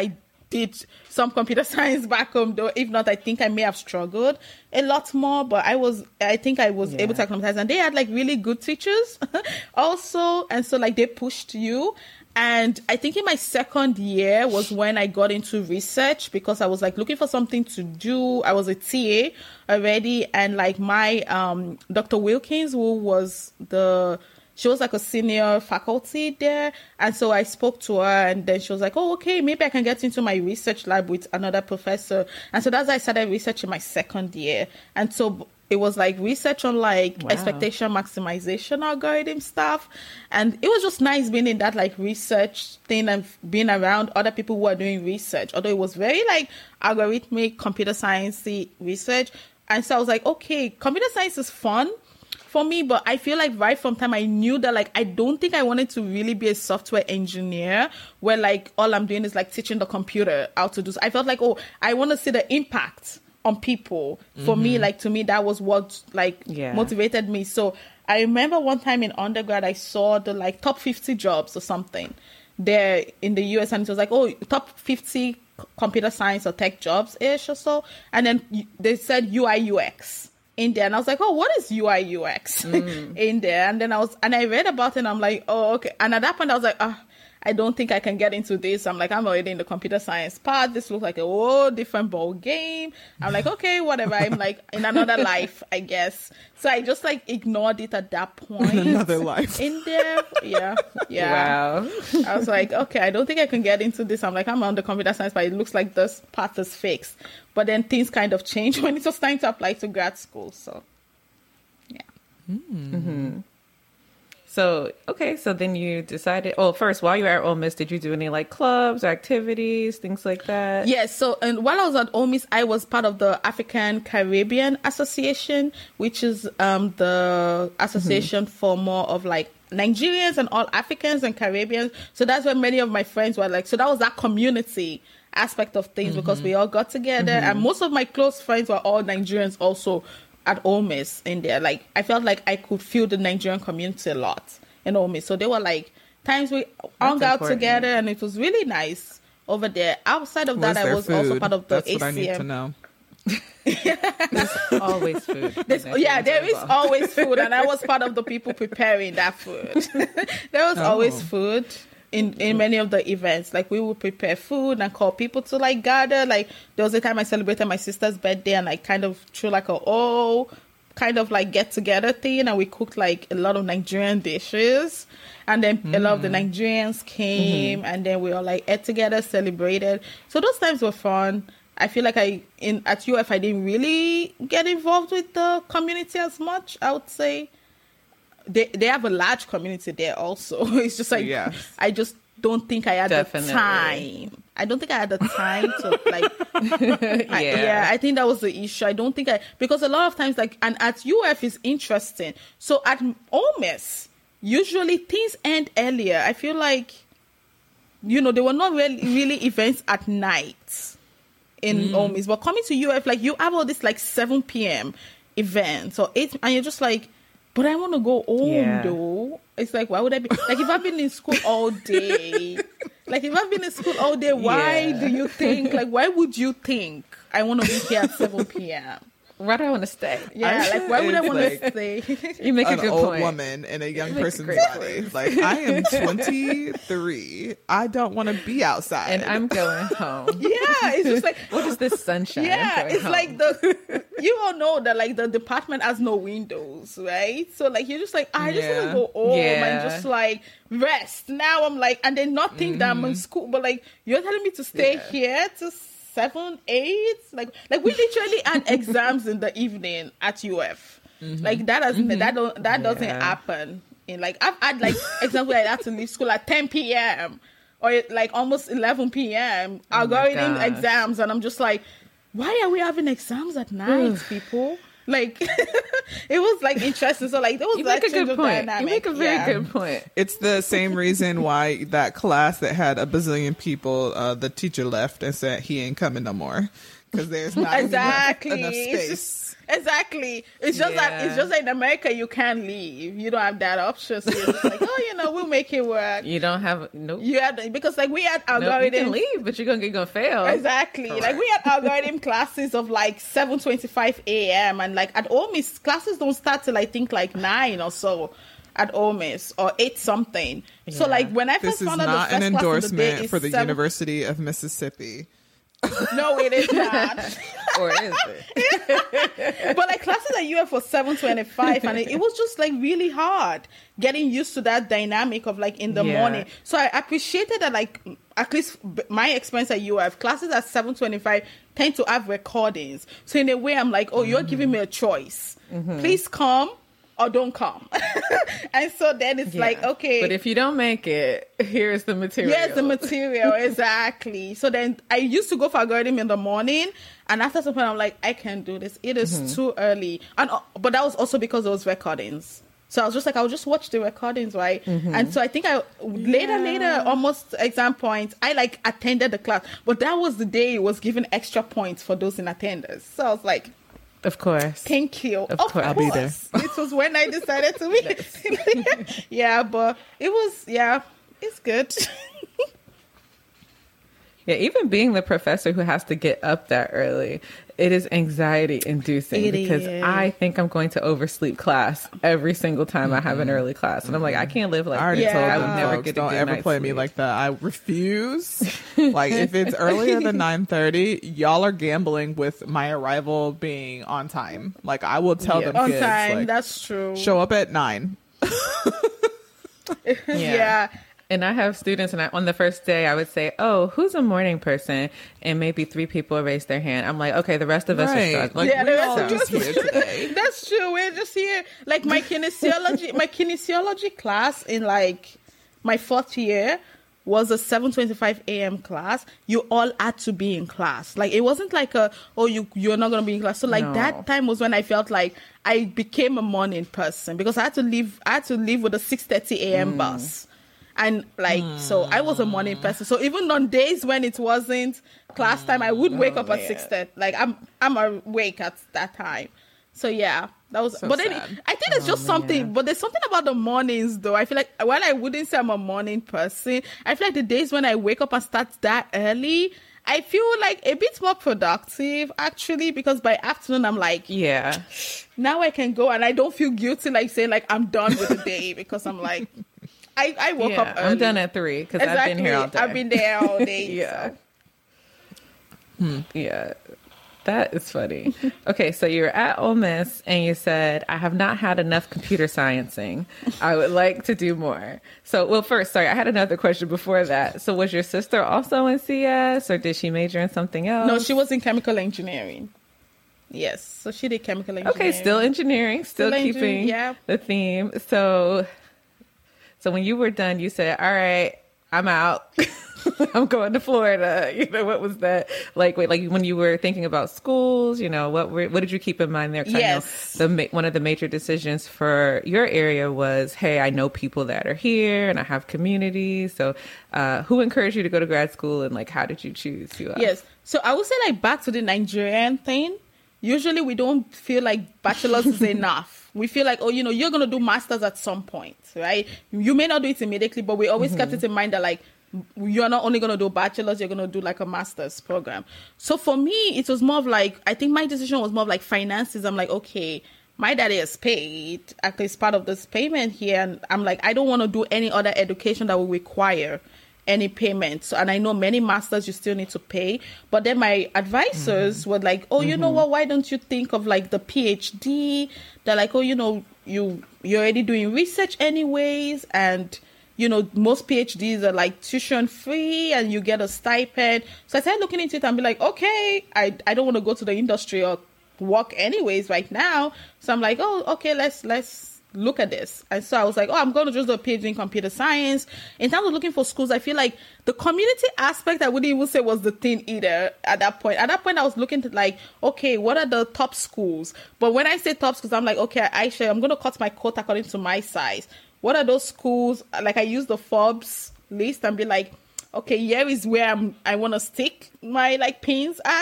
Speaker 3: did some computer science back home, though. If not, I think I may have struggled a lot more. But I was, I think I was
Speaker 2: Yeah.
Speaker 3: able to acclimatize. And they had like really good teachers also. And so like they pushed you. And I think in my second year was when I got into research because I was like looking for something to do. I was a T A already. And like my um, Doctor Wilkins, who was the, she was like a senior faculty there. And so I spoke to her and then she was like, oh, okay, maybe I can get into my research lab with another professor. And so that's how I started research in my second year. And so it was like research on like
Speaker 2: Wow.
Speaker 3: expectation maximization algorithm stuff. And it was just nice being in that like research thing and being around other people who are doing research. Although it was very like algorithmic computer science research. And so I was like, okay, computer science is fun for me, but I feel like right from time I knew that like I don't think I wanted to really be a software engineer where like all I'm doing is like teaching the computer how to do. So I felt like, oh, I want to see the impact on people. For mm-hmm. me, like to me, that was what like
Speaker 2: yeah.
Speaker 3: motivated me. So I remember one time in undergrad, I saw the like top fifty jobs or something there in the U S, and it was like, oh, top fifty computer science or tech jobs ish or so. And then they said U I U X in there, and I was like, oh, what is U I U X mm. in there? And then I was, and I read about it, and I'm like, oh, okay. And at that point, I was like, ah. Oh, I don't think I can get into this. I'm like, I'm already in the computer science part. This looks like a whole different ball game. I'm like, okay, whatever. I'm like in another life, I guess. So I just like ignored it at that point.
Speaker 1: In another life.
Speaker 3: In there. Yeah. Yeah.
Speaker 2: Wow.
Speaker 3: I was like, okay, I don't think I can get into this. I'm like, I'm on the computer science, but it looks like this path is fixed. But then things kind of changed when it was time to apply to grad school. So, yeah.
Speaker 2: Mm-hmm. Mm-hmm. So, okay, so then you decided, oh, first, while you were at Ole Miss, did you do any like clubs or activities, things like that?
Speaker 3: Yes. So, and while I was at Ole Miss, I was part of the African Caribbean Association, which is um, the association mm-hmm. for more of like Nigerians and all Africans and Caribbeans. So that's where many of my friends were like, so that was that community aspect of things mm-hmm. because we all got together mm-hmm. and most of my close friends were all Nigerians also at Ole Miss in there. Like I felt like I could feel the Nigerian community a lot in Ole Miss. So they were like times we hung out together and it was really nice over there. Outside of that, I was food? also part of the
Speaker 1: That's
Speaker 3: A C M.
Speaker 1: What I need to know.
Speaker 2: There's always food.
Speaker 3: There's, yeah, there is always food, and I was part of the people preparing that food. There was oh. always food in in many of the events. Like we would prepare food and call people to like gather. Like there was a time I celebrated my sister's birthday, and I kind of threw like a oh kind of like get together thing, and we cooked like a lot of Nigerian dishes, and then mm. a lot of the Nigerians came, mm-hmm. and then we all like ate together, celebrated. So those times were fun. I feel like I in at U F I didn't really get involved with the community as much. I would say they they have a large community there also. It's just like yes. I just don't think I had Definitely. the time. I don't think I had the time to like. yeah. I, yeah, I think that was the issue. I don't think I because a lot of times like and at U F is interesting. So at Ole Miss, usually things end earlier. I feel like you know there were not really really events at night in mm. Ole Miss, but coming to U F, like you have all this like seven p.m. events or eight, and you're just like, but I want to go home yeah. though. It's like, why would I be like if I've been in school all day? Like if I've been in school all day, why yeah. do you think? Like why would you think I want to be here at seven p.m.?
Speaker 2: Why do I want to stay?
Speaker 3: Yeah, like why would I want like to stay?
Speaker 2: You make
Speaker 1: an
Speaker 2: a good
Speaker 1: old
Speaker 2: point.
Speaker 1: woman in a young person's body. Like I am twenty-three. I don't want to be outside,
Speaker 2: and I'm going home.
Speaker 3: Yeah, it's just like
Speaker 2: what is this sunshine?
Speaker 3: Yeah, it's home. Like the you all know that like the department has no windows, right? So like you're just like I just
Speaker 2: yeah.
Speaker 3: want to go home
Speaker 2: yeah.
Speaker 3: and just like rest. Now I'm like, and then not think mm-hmm. that I'm in school, but like you're telling me to stay yeah. here to. Seven, eight, like like we literally had exams in the evening at U F. Mm-hmm. Like that doesn't mm-hmm. that don't that yeah. doesn't happen. In like I've had like exams where I had to leave school at ten p.m. or like almost eleven p.m.
Speaker 2: Oh
Speaker 3: algorithm exams, and I'm just like, why are we having exams at night, people? Like it was like interesting. So like there was
Speaker 2: you
Speaker 3: like
Speaker 2: make a good point.
Speaker 3: Dynamic.
Speaker 2: You make a very
Speaker 3: yeah.
Speaker 2: good point.
Speaker 1: It's the same reason why that class that had a bazillion people, uh, the teacher left and said he ain't coming no more because there's not
Speaker 3: exactly
Speaker 1: enough, enough
Speaker 3: It's
Speaker 1: space.
Speaker 3: just- Exactly. It's just
Speaker 2: Yeah.
Speaker 3: that it's just like in America you can't leave. You don't have that option. So you're just like, oh, you know, we'll make it work.
Speaker 2: You don't have nope.
Speaker 3: You had because like we had
Speaker 2: Nope, you
Speaker 3: algorithm.
Speaker 2: can leave, but you're gonna you're gonna fail.
Speaker 3: Exactly.
Speaker 2: Correct.
Speaker 3: Like we had algorithm classes of like seven twenty-five a.m. and like at Ole Miss classes don't start till I think like nine or so at Ole Miss or eight something. So
Speaker 2: Yeah.
Speaker 3: like when I first
Speaker 1: This is
Speaker 3: found out
Speaker 1: not
Speaker 3: the
Speaker 1: an
Speaker 3: first class of the day
Speaker 1: endorsement
Speaker 3: is
Speaker 1: for the
Speaker 3: seven-
Speaker 1: University of Mississippi.
Speaker 3: No, it is not.
Speaker 2: Or is it?
Speaker 3: But like classes at U F was seven twenty-five and it, it was just like really hard getting used to that dynamic of like in the
Speaker 2: Yeah.
Speaker 3: morning. So I appreciated that like at least b- my experience at U F classes at seven twenty-five tend to have recordings. So in a way I'm like, oh, you're giving me a choice. Please come or don't come. And so then it's
Speaker 2: Yeah.
Speaker 3: like, okay.
Speaker 2: But if you don't make it, here's the material.
Speaker 3: Yes, the material, exactly. So then I used to go for algorithm in the morning, and after some point, I'm like, I can't do this. It is
Speaker 2: Mm-hmm.
Speaker 3: too early. And uh, but that was also because there was recordings. So I was just like, I'll just watch the recordings, right?
Speaker 2: Mm-hmm.
Speaker 3: And so I think I later, later, almost exam points, I like attended the class, but that was the day it was given extra points for those in attendance. So I was like,
Speaker 2: Of course.
Speaker 3: thank you.
Speaker 2: Of
Speaker 3: Of,
Speaker 2: course. I'll
Speaker 3: course.
Speaker 1: be there.
Speaker 3: It was when I decided to be. Yeah, but it was, yeah, it's good.
Speaker 2: Yeah, even being the professor who has to get up that early, it is anxiety inducing
Speaker 3: It
Speaker 2: because
Speaker 3: is.
Speaker 2: I think I'm going to oversleep class every single time I have an early class. And I'm like, I can't live like
Speaker 1: I already
Speaker 2: this.
Speaker 1: told
Speaker 3: Yeah.
Speaker 2: I
Speaker 1: them,
Speaker 2: would never
Speaker 1: folks,
Speaker 2: get a
Speaker 1: don't
Speaker 2: good
Speaker 1: ever
Speaker 2: night's
Speaker 1: play me
Speaker 2: sleep.
Speaker 1: like that. I refuse. Like, if it's earlier than nine thirty, y'all are gambling with my arrival being on time. Like, I will tell
Speaker 2: Yeah.
Speaker 1: them
Speaker 3: On
Speaker 1: kids,
Speaker 3: time,
Speaker 1: like,
Speaker 3: that's true.
Speaker 1: show up at nine.
Speaker 3: Yeah.
Speaker 2: And I have students, and I, on the first day, I would say, "Oh, who's a morning person?" And maybe three people raise their hand. I'm like, "Okay, the rest of us are
Speaker 1: Right.
Speaker 2: struggling."
Speaker 1: Like,
Speaker 3: Yeah,
Speaker 1: we
Speaker 3: the
Speaker 1: all
Speaker 3: rest of
Speaker 1: just
Speaker 3: us-
Speaker 1: here today.
Speaker 3: That's true. We're just here. Like my kinesiology, my kinesiology class in like my fourth year was a seven twenty-five a.m. class. You all had to be in class. Like it wasn't like a, oh, you, you're not going to be in class. So like
Speaker 2: No.
Speaker 3: that time was when I felt like I became a morning person because I had to leave, I had to leave with a six thirty a.m. bus. And like, so I was a morning person. So even on days when it wasn't class time, I would wake
Speaker 2: Oh,
Speaker 3: up at
Speaker 2: man.
Speaker 3: six thirty. Like I'm, I'm awake at that time. So yeah, that was.
Speaker 1: So
Speaker 3: but then
Speaker 1: sad.
Speaker 3: I think there's just something. But there's something about the mornings, though. I feel like while I wouldn't say I'm a morning person, I feel like the days when I wake up and start that early, I feel like a bit more productive actually. Because by afternoon, I'm like,
Speaker 2: Yeah.
Speaker 3: now I can go, and I don't feel guilty like saying like I'm done with the day because I'm like, I I woke
Speaker 2: Yeah,
Speaker 3: up early.
Speaker 2: I'm done at three because
Speaker 3: Exactly.
Speaker 2: I've been here all day.
Speaker 3: I've been there all day.
Speaker 2: Yeah.
Speaker 3: so.
Speaker 2: Yeah. That is funny. Okay, so you're at Ole Miss and you said, I have not had enough computer sciencing. I would like to do more. So, well, first, sorry, I had another question before that. So was your sister also in C S or did she major in something else?
Speaker 3: No, she was in chemical engineering. Yes, so she did chemical engineering.
Speaker 2: Okay, still engineering, still,
Speaker 3: Still
Speaker 2: keeping
Speaker 3: engineering, yeah.
Speaker 2: the theme. So, so when you were done, you said, all right, I'm out. I'm going to Florida. You know, what was that like? Wait, like when you were thinking about schools, you know, what were, what did you keep in mind there? 'Cause
Speaker 3: Yes.
Speaker 2: I know the ma- one of the major decisions for your area was, hey, I know people that are here and I have community. So, uh, who encouraged you to go to grad school and like, how did you choose to? Uh,
Speaker 3: Yes. So I would say like back to the Nigerian thing. Usually we don't feel like bachelor's is enough. We feel like, oh, you know, you're going to do masters at some point, right? You may not do it immediately, but we always kept it in mind that like, you're not only going to do bachelor's, you're going to do like a master's program. So for me, it was more of like, I think my decision was more of like finances. I'm like, okay, my daddy is paid. Actually, it's part of this payment here. And I'm like, I don't want to do any other education that will require any payment. So, and I know many masters you still need to pay. But then my advisors mm-hmm. were like, oh, you mm-hmm. know what? Why don't you think of like the PhD? They're like, oh, you know, you, you're already doing research anyways. And you know, most PhDs are like tuition free and you get a stipend. So I started looking into it and be like, okay, I, I don't want to go to the industry or work anyways right now. So I'm like, oh, okay, let's, let's look at this. And so I was like, oh, I'm going to just do a PhD in computer science. In terms of looking for schools, I feel like the community aspect, I wouldn't even say was the thing either at that point. At that point, I was looking to like, okay, what are the top schools? But when I say top schools, I'm like, okay, Aisha, I'm going to cut my coat according to my size. What are those schools? Like I use the Forbes list and be like, okay, here is where I'm, I want to stick my like pins at.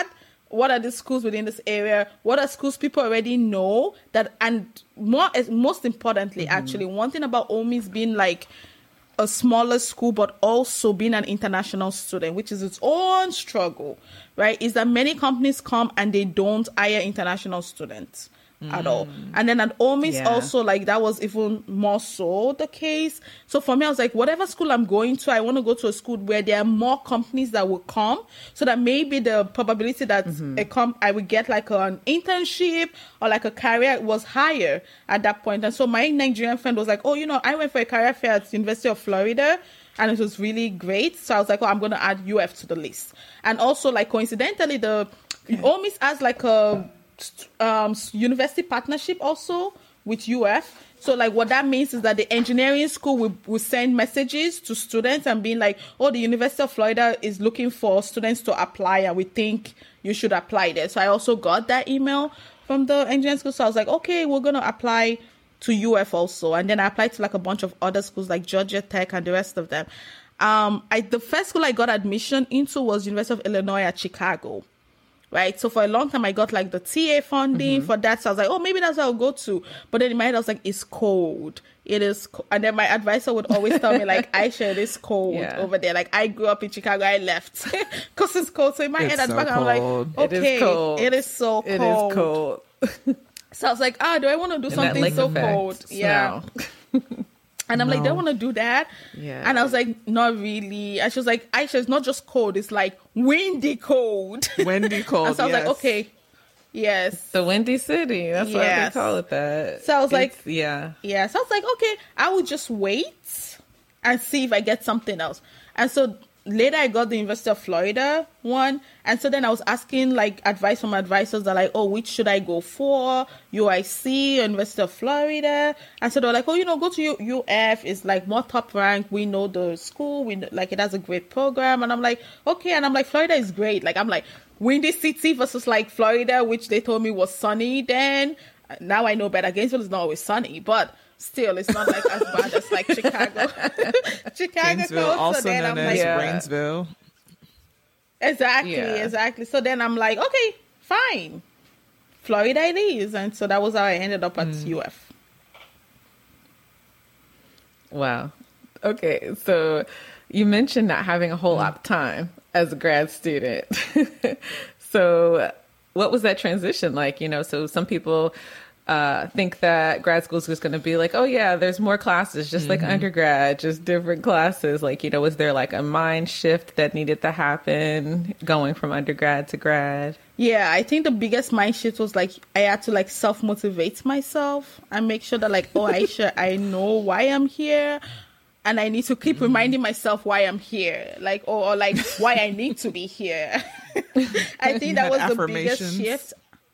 Speaker 3: what are the schools within this area? What are schools people already know that? And more, most importantly, mm-hmm. actually, one thing about O M I S being like a smaller school, but also being an international student, which is its own struggle, right? Is that many companies come and they don't hire international students mm. at all. And then at O M I S yeah. also, like, that was even more so the case. So for me, I was like, whatever school I'm going to, I want to go to a school where there are more companies that will come, so that maybe the probability that mm-hmm. a com- I would get like an internship or like a career was higher at that point. And so my Nigerian friend was like, oh, you know, I went for a career fair at the University of Florida, and it was really great. So I was like, oh, I'm going to add U F to the list. And also, like, coincidentally, the okay. O M I S has like a um, university partnership also with U F. So, like, what that means is that the engineering school will, will send messages to students and being like, oh, the University of Florida is looking for students to apply, and we think you should apply there. So I also got that email from the engineering school. So I was like, okay, we're going to apply to U F also. And then I applied to like a bunch of other schools like Georgia Tech and the rest of them. Um, I, the first school I got admission into was University of Illinois at Chicago. Right. So for a long time, I got like the T A funding mm-hmm. for that. So I was like, oh, maybe that's where I'll go to. But then in my head, I was like, it's cold. It is. Co-. And then my advisor would always tell me, like, Aisha, it is cold yeah. over there. Like, I grew up in Chicago. I left because it's cold. So in my
Speaker 1: it's
Speaker 3: head,
Speaker 1: so
Speaker 3: I'm like, okay,
Speaker 2: it is cold.
Speaker 3: It is so cold.
Speaker 2: It is cold.
Speaker 3: So I was like, ah, do I want to do
Speaker 2: and
Speaker 3: something so
Speaker 2: effect,
Speaker 3: cold?
Speaker 2: snow.
Speaker 3: Yeah. And I'm no. like, do I want to do that?
Speaker 2: Yeah.
Speaker 3: And I was like, not really. And she was like, Aisha, it's not just cold. It's like windy cold.
Speaker 1: Windy cold,
Speaker 3: And so I was
Speaker 1: yes.
Speaker 3: like, okay. Yes.
Speaker 2: The Windy City. That's yes. why they call it that.
Speaker 3: So I was
Speaker 2: it's,
Speaker 3: like,
Speaker 2: yeah.
Speaker 3: Yeah. So I was like, okay, I will just wait and see if I get something else. And so later I got the University of Florida one. And so then I was asking like advice from advisors that like, oh, which should I go for? U I C, University of Florida. And so they were like, oh, you know, go to U- UF. It's like more top ranked. We know the school. We know, like, it has a great program. And I'm like, okay. And I'm like, Florida is great. Like, I'm like, Windy City versus like Florida, which they told me was sunny then. Now I know better. Gainesville is not always sunny, but still, it's not like as bad as like Chicago. Chicago,
Speaker 1: Gainesville,
Speaker 3: cold,
Speaker 1: also
Speaker 3: so then
Speaker 1: known
Speaker 3: I'm
Speaker 1: as
Speaker 3: like,
Speaker 2: yeah.
Speaker 1: Brainsville.
Speaker 3: Exactly,
Speaker 2: Yeah.
Speaker 3: exactly. So then I'm like, okay, fine, Florida it is, and so that was how I ended up at mm. U F.
Speaker 2: Wow. Okay, so you mentioned not having a whole lot of time as a grad student. So what was that transition like? You know, so some people uh, think that grad school is just going to be like, oh yeah, there's more classes, just mm-hmm. like undergrad, just different classes. Like, you know, was there like a mind shift that needed to happen going from undergrad to grad?
Speaker 3: Yeah, I think the biggest mind shift was like, I had to like self-motivate myself and make sure that like, oh, Aisha, I know why I'm here. And I need to keep mm-hmm. reminding myself why I'm here, like, or, or like why I need to be here. I think that was the biggest shift.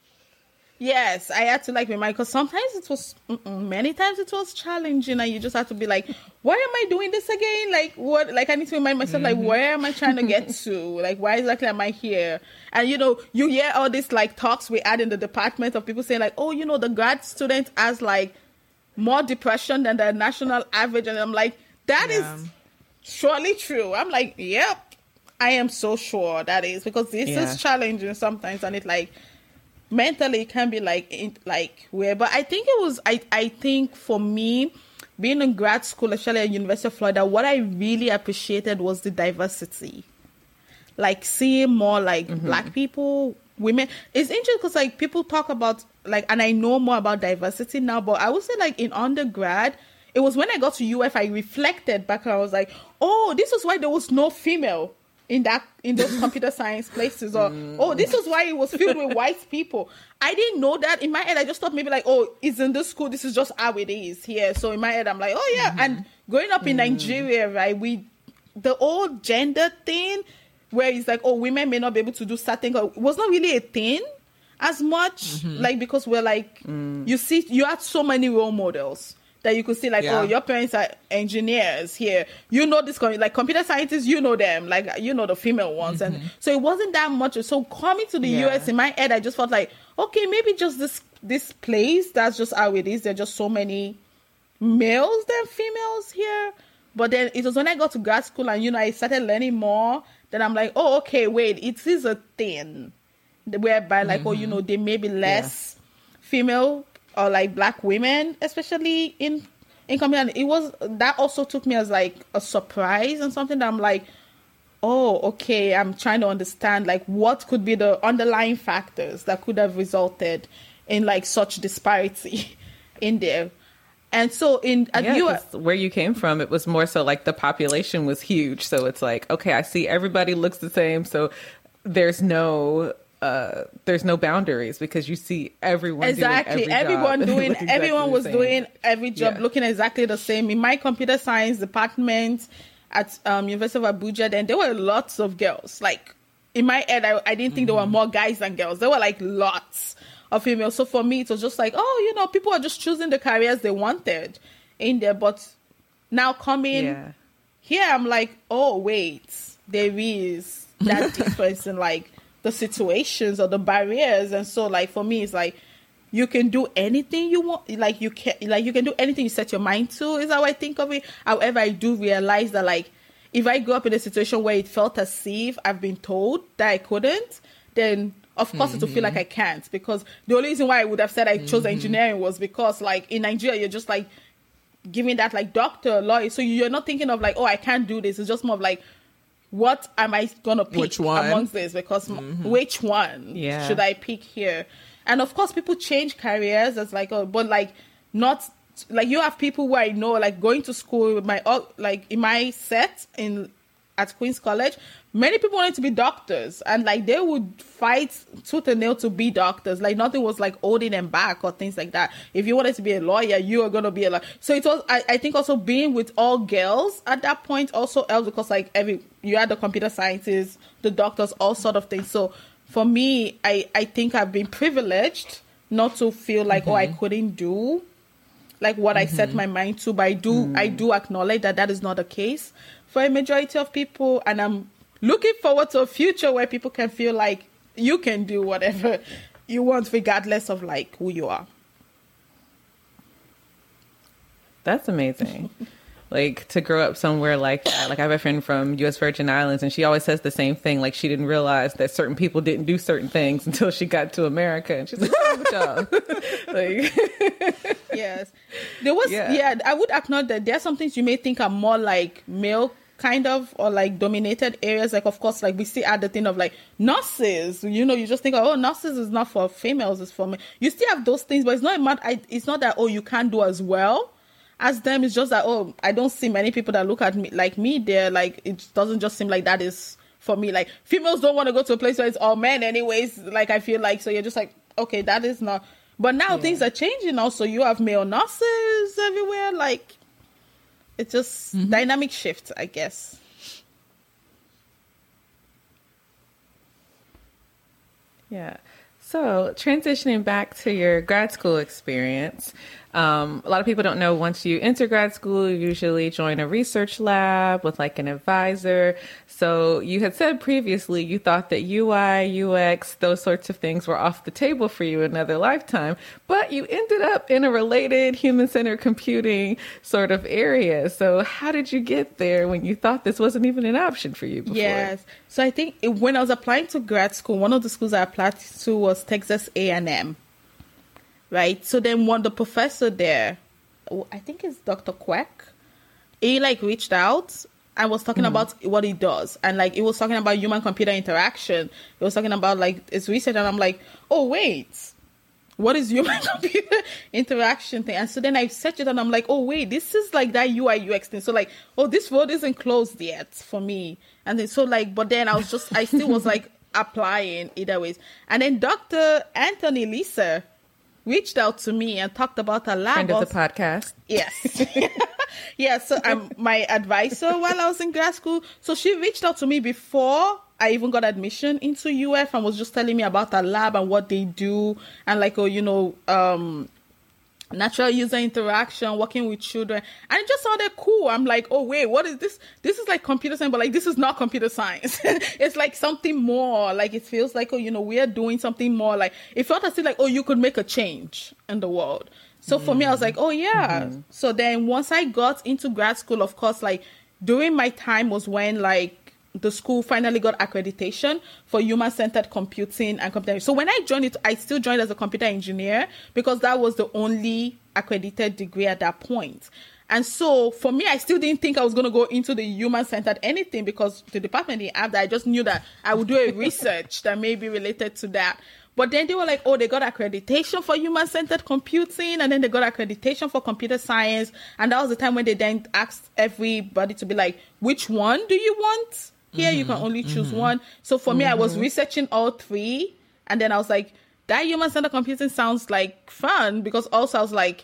Speaker 3: Yes, I had to like remind, because sometimes it was, many times it was challenging, and you just have to be like, why am I doing this again? Like, what? Like, I need to remind myself, mm-hmm. like, where am I trying to get to? Like, why exactly am I here? And, you know, you hear all these like talks we had in the department of people saying like, oh, you know, the grad student has like more depression than the national average. And I'm like, that yeah. is surely true. I'm like, yep, I am so sure that is, because this yeah. is challenging sometimes, and it like mentally it can be like in, like weird. But I think it was I I think for me, being in grad school, especially at University of Florida, what I really appreciated was the diversity. Like seeing more like mm-hmm. Black people, women. It's interesting because like people talk about like, and I know more about diversity now, but I would say like in undergrad, it was when I got to U F, I reflected back and I was like, oh, this is why there was no female in that in those computer science places. Or, mm. oh, this is why it was filled with white people. I didn't know that. In my head, I just thought maybe like, oh, it's in this school. This is just how it is here. So in my head, I'm like, oh, yeah. Mm-hmm. And growing up in mm. Nigeria, right, we, the old gender thing where it's like, oh, women may not be able to do certain, it was not really a thing as much. Mm-hmm. Like, because we're like, mm. you see, you had so many role models that you could see like, yeah. oh, your parents are engineers here. You know this, like computer scientists, you know them, like, you know the female ones. Mm-hmm. And so it wasn't that much. So coming to the yeah. U S, in my head, I just felt like, okay, maybe just this this place, that's just how it is. There are just so many males than females here. But then it was when I got to grad school and, you know, I started learning more, then I'm like, oh, okay, wait, it is a thing. whereby like, mm-hmm. oh, you know, they may be less yeah. female or like black women, especially in in community. It was, that also took me as like a surprise and something that I'm like, oh, okay, I'm trying to understand like what could be the underlying factors that could have resulted in like such disparity in there. And so in uh,
Speaker 2: yeah,
Speaker 3: you,
Speaker 2: where you came from, it was more so like the population was huge. So it's like, okay, I see everybody looks the same. So there's no uh, there's no boundaries because you see everyone
Speaker 3: exactly
Speaker 2: doing every
Speaker 3: everyone
Speaker 2: job
Speaker 3: doing
Speaker 2: exactly
Speaker 3: everyone was doing every job
Speaker 2: yeah.
Speaker 3: looking exactly the same. In my computer science department at um, University of Abuja, then there were lots of girls. Like in my head, I, I didn't think mm-hmm. there were more guys than girls. There were like lots of females. So for me, it was just like, oh, you know, people are just choosing the careers they wanted in there. But now coming yeah. here, I'm like, oh, wait, there is that difference in like the situations or the barriers. And so like for me, it's like you can do anything you want. Like you can, like you can do anything you set your mind to, is how I think of it. However, I do realize that like if I grew up in a situation where it felt as if I've been told that I couldn't, then of course mm-hmm. it will feel like I can't, because the only reason why I would have said I chose mm-hmm. engineering was because like in Nigeria, you're just like giving that like doctor, lawyer. So you're not thinking of like, oh, I can't do this. It's just more of like, what am I going to pick
Speaker 1: which one?
Speaker 3: amongst this? Because mm-hmm. which one
Speaker 2: yeah.
Speaker 3: should I pick here? And of course, people change careers. It's like, oh, but like not like you have people who I know like going to school. My like in my set in at Queen's College, many people wanted to be doctors, and like they would fight tooth and nail to be doctors. Like nothing was like holding them back or things like that. If you wanted to be a lawyer, you are going to be a lawyer. So it was, I, I think also being with all girls at that point also helped, because like every, you had the computer scientists, the doctors, all sort of things. So for me, I, I think I've been privileged not to feel like, mm-hmm. oh, I couldn't do like what mm-hmm. I set my mind to, but I do, mm. I do acknowledge that that is not the case for a majority of people. And I'm looking forward to a future where people can feel like you can do whatever you want, regardless of like who you are.
Speaker 2: That's amazing. Like to grow up somewhere like that. Like I have a friend from U S Virgin Islands, and she always says the same thing. Like she didn't realize that certain people didn't do certain things until she got to America, and she's like, "Oh, good job." Like,
Speaker 3: yes, there was. Yeah. yeah, I would acknowledge that there are some things you may think are more like male kind of or like dominated areas. Like of course, like we still add the thing of like nurses. You know, you just think, oh, nurses is not for females, it's for men. You still have those things, but it's not. It's not that oh, you can't do as well as them. It's just that oh, I don't see many people that look at me like me there. Like it doesn't just seem like that is for me. Like females don't want to go to a place where it's all men anyways. Like I feel like, so you're just like, okay, that is not. But now yeah. things are changing also. You have male nurses everywhere. Like it's just mm-hmm. dynamic shift, I guess.
Speaker 2: Yeah. So transitioning back to your grad school experience, um, a lot of people don't know once you enter grad school, you usually join a research lab with like an advisor. So you had said previously you thought that U I, U X, those sorts of things were off the table for you in another lifetime, but you ended up in a related human-centered computing sort of area. So how did you get there when you thought this wasn't even an option for you before?
Speaker 3: Yes. So I think it, when I was applying to grad school, one of the schools I applied to was Texas A and M. Right. So then one, the professor there, I think it's Doctor Quack, he like reached out and was talking mm. about what he does. And like, he was talking about human computer interaction. He was talking about like his research. And I'm like, oh, wait, what is human computer interaction thing? And so then I searched it and I'm like, oh, wait, this is like that U I U X thing. So like, oh, this road isn't closed yet for me. And then so like, but then I was just, I still was like applying either ways. And then Doctor Anthony Lisa reached out to me and talked about a lab.
Speaker 2: Friend of the podcast.
Speaker 3: Yes. Yeah, so I'm my advisor while I was in grad school. So she reached out to me before I even got admission into U F and was just telling me about a lab and what they do. And like, oh, you know, um, natural user interaction, working with children. And it just sounded cool. I'm like, oh, wait, what is this? This is like computer science, but like, this is not computer science. It's like something more. Like, it feels like, oh, you know, we are doing something more. Like, it felt as if like, oh, you could make a change in the world. So for mm. me, I was like, oh, yeah. Mm-hmm. So then once I got into grad school, of course, like during my time was when like the school finally got accreditation for human-centered computing and computer. So when I joined it, I still joined as a computer engineer because that was the only accredited degree at that point. And so for me, I still didn't think I was going to go into the human-centered anything because the department didn't have that. I just knew that I would do a research that may be related to that. But then they were like, oh, they got accreditation for human-centered computing, and then they got accreditation for computer science. And that was the time when they then asked everybody to be like, which one do you want? Here, mm-hmm. you can only choose mm-hmm. one. So for mm-hmm. me, I was researching all three. And then I was like, that human-centered computing sounds like fun, because also I was like,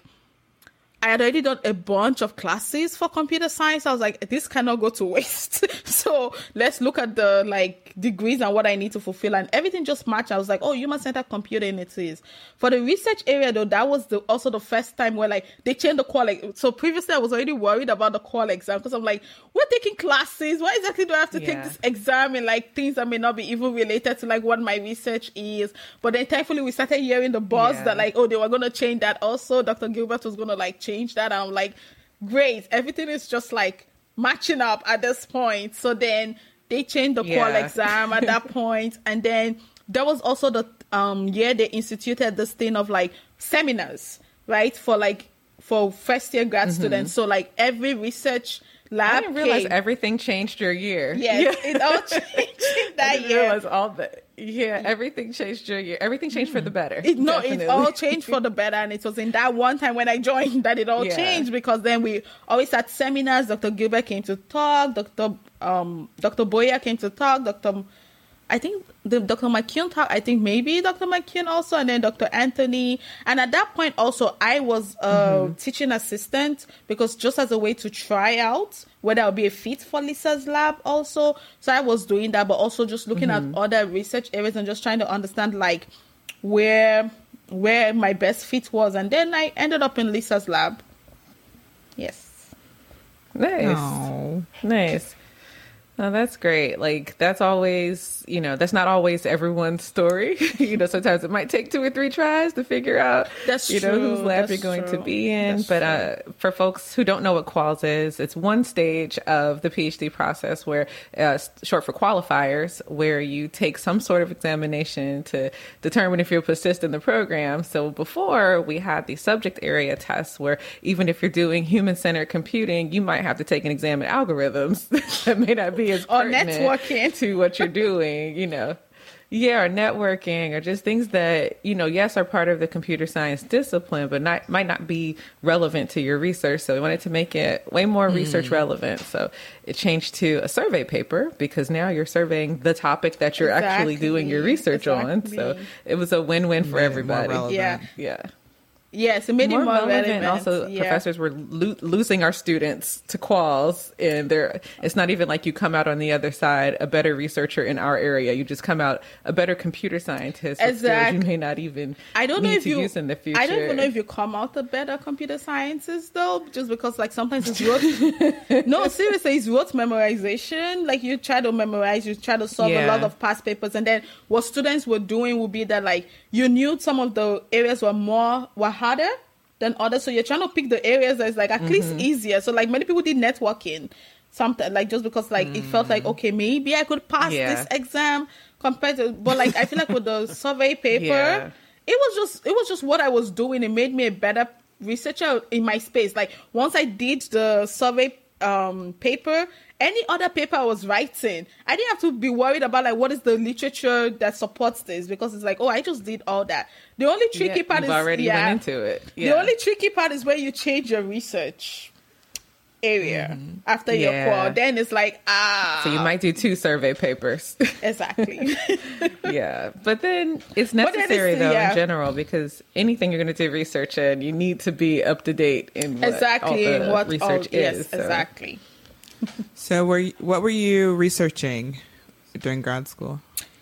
Speaker 3: I had already done a bunch of classes for computer science. I was like, this cannot go to waste. So let's look at the like degrees and what I need to fulfill. And everything just matched. I was like, oh, human-centered computing it is. For the research area, though, that was the, also the first time where like they changed the qual. So previously I was already worried about the qual exam because I'm like, we're taking classes. Why exactly do I have to yeah. take this exam and like things that may not be even related to like what my research is? But then thankfully we started hearing the buzz yeah. that like, oh, they were going to change that also. Doctor Gilbert was going to like change change that. I'm like, great, everything is just like matching up at this point. So then they changed the yeah. qual exam at that point, and then there was also the um year they instituted this thing of like seminars, right, for like for first year grad mm-hmm. students. So like every research lab
Speaker 2: I didn't realize
Speaker 3: came.
Speaker 2: Everything changed your year.
Speaker 3: Yes, yeah. It all changed in that
Speaker 2: I didn't
Speaker 3: year.
Speaker 2: Realize all that. Yeah, everything changed your year. Everything changed mm. for the better.
Speaker 3: It, no, it all changed for the better, and it was in that one time when I joined that it all yeah. changed, because then we always had seminars. Doctor Gilbert came to talk. Doctor Um, Doctor Boyer came to talk. Doctor I think the Doctor McKeown talk. I think maybe Doctor McKeown also, and then Doctor Anthony. And at that point, also I was a mm-hmm. teaching assistant, because just as a way to try out whether I'll be a fit for Lisa's lab also. So I was doing that, but also just looking mm-hmm. at other research areas and just trying to understand like where where my best fit was. And then I ended up in Lisa's lab. Yes.
Speaker 2: Nice.
Speaker 1: Aww.
Speaker 2: Nice. Oh, that's great. Like, that's always, you know, that's not always everyone's story. You know, sometimes it might take two or three tries to figure out,
Speaker 3: that's
Speaker 2: you know,
Speaker 3: true.
Speaker 2: whose lab
Speaker 3: that's
Speaker 2: you're going
Speaker 3: true.
Speaker 2: to be in.
Speaker 3: That's
Speaker 2: but uh, for folks who don't know what quals is, it's one stage of the PhD process where, uh, short for qualifiers, where you take some sort of examination to determine if you'll persist in the program. So before, we had the subject area tests where even if you're doing human-centered computing, you might have to take an exam in algorithms that may not be as
Speaker 3: or networking
Speaker 2: to what you're doing, you know. Yeah, or networking, or just things that, you know, yes, are part of the computer science discipline, but not might not be relevant to your research. So we wanted to make it way more mm. research relevant. So it changed to a survey paper, because now you're surveying the topic that you're exactly. actually doing your research exactly. on. So it was a win-win for everybody.
Speaker 3: Yeah.
Speaker 2: Yeah.
Speaker 3: Yes, it made
Speaker 2: more
Speaker 3: it more relevant.
Speaker 2: relevant. Also,
Speaker 3: yeah.
Speaker 2: professors were lo- losing our students to quals, and they're, it's not even like you come out on the other side a better researcher in our area. You just come out a better computer scientist.
Speaker 3: Exactly.
Speaker 2: You may not even
Speaker 3: I don't
Speaker 2: need
Speaker 3: know if
Speaker 2: to
Speaker 3: you,
Speaker 2: use in the future.
Speaker 3: I don't even know if you come out a better computer scientist though, just because like sometimes it's rote. No, seriously, it's rote memorization. Like you try to memorize, you try to solve
Speaker 2: yeah.
Speaker 3: a lot of past papers, and then what students were doing would be that like you knew some of the areas were more were harder than others, so you're trying to pick the areas that's like at mm-hmm. least easier. So like many people did networking, something like just because like mm. it felt like, okay, maybe I could pass yeah. this exam compared to, but like I feel like with the survey paper, yeah. it was just it was just what I was doing. It made me a better researcher in my space. Like once I did the survey um paper, any other paper I was writing, I didn't have to be worried about like what is the literature that supports this, because it's like, oh, I just did all that. The only tricky
Speaker 2: yeah,
Speaker 3: part
Speaker 2: you've
Speaker 3: is
Speaker 2: already
Speaker 3: yeah,
Speaker 2: went into it. Yeah.
Speaker 3: The only tricky part is where you change your research area mm-hmm. after
Speaker 2: yeah.
Speaker 3: your qual. Then it's like, ah.
Speaker 2: So you might do two survey papers.
Speaker 3: Exactly.
Speaker 2: Yeah. But then it's necessary, then it's, though, yeah. in general, because anything you're going to do research in, you need to be up to date in what
Speaker 3: exactly.
Speaker 2: all the
Speaker 3: what
Speaker 2: research
Speaker 3: all,
Speaker 2: is.
Speaker 3: Yes,
Speaker 2: so.
Speaker 3: exactly.
Speaker 1: So were you, what were you researching during grad school?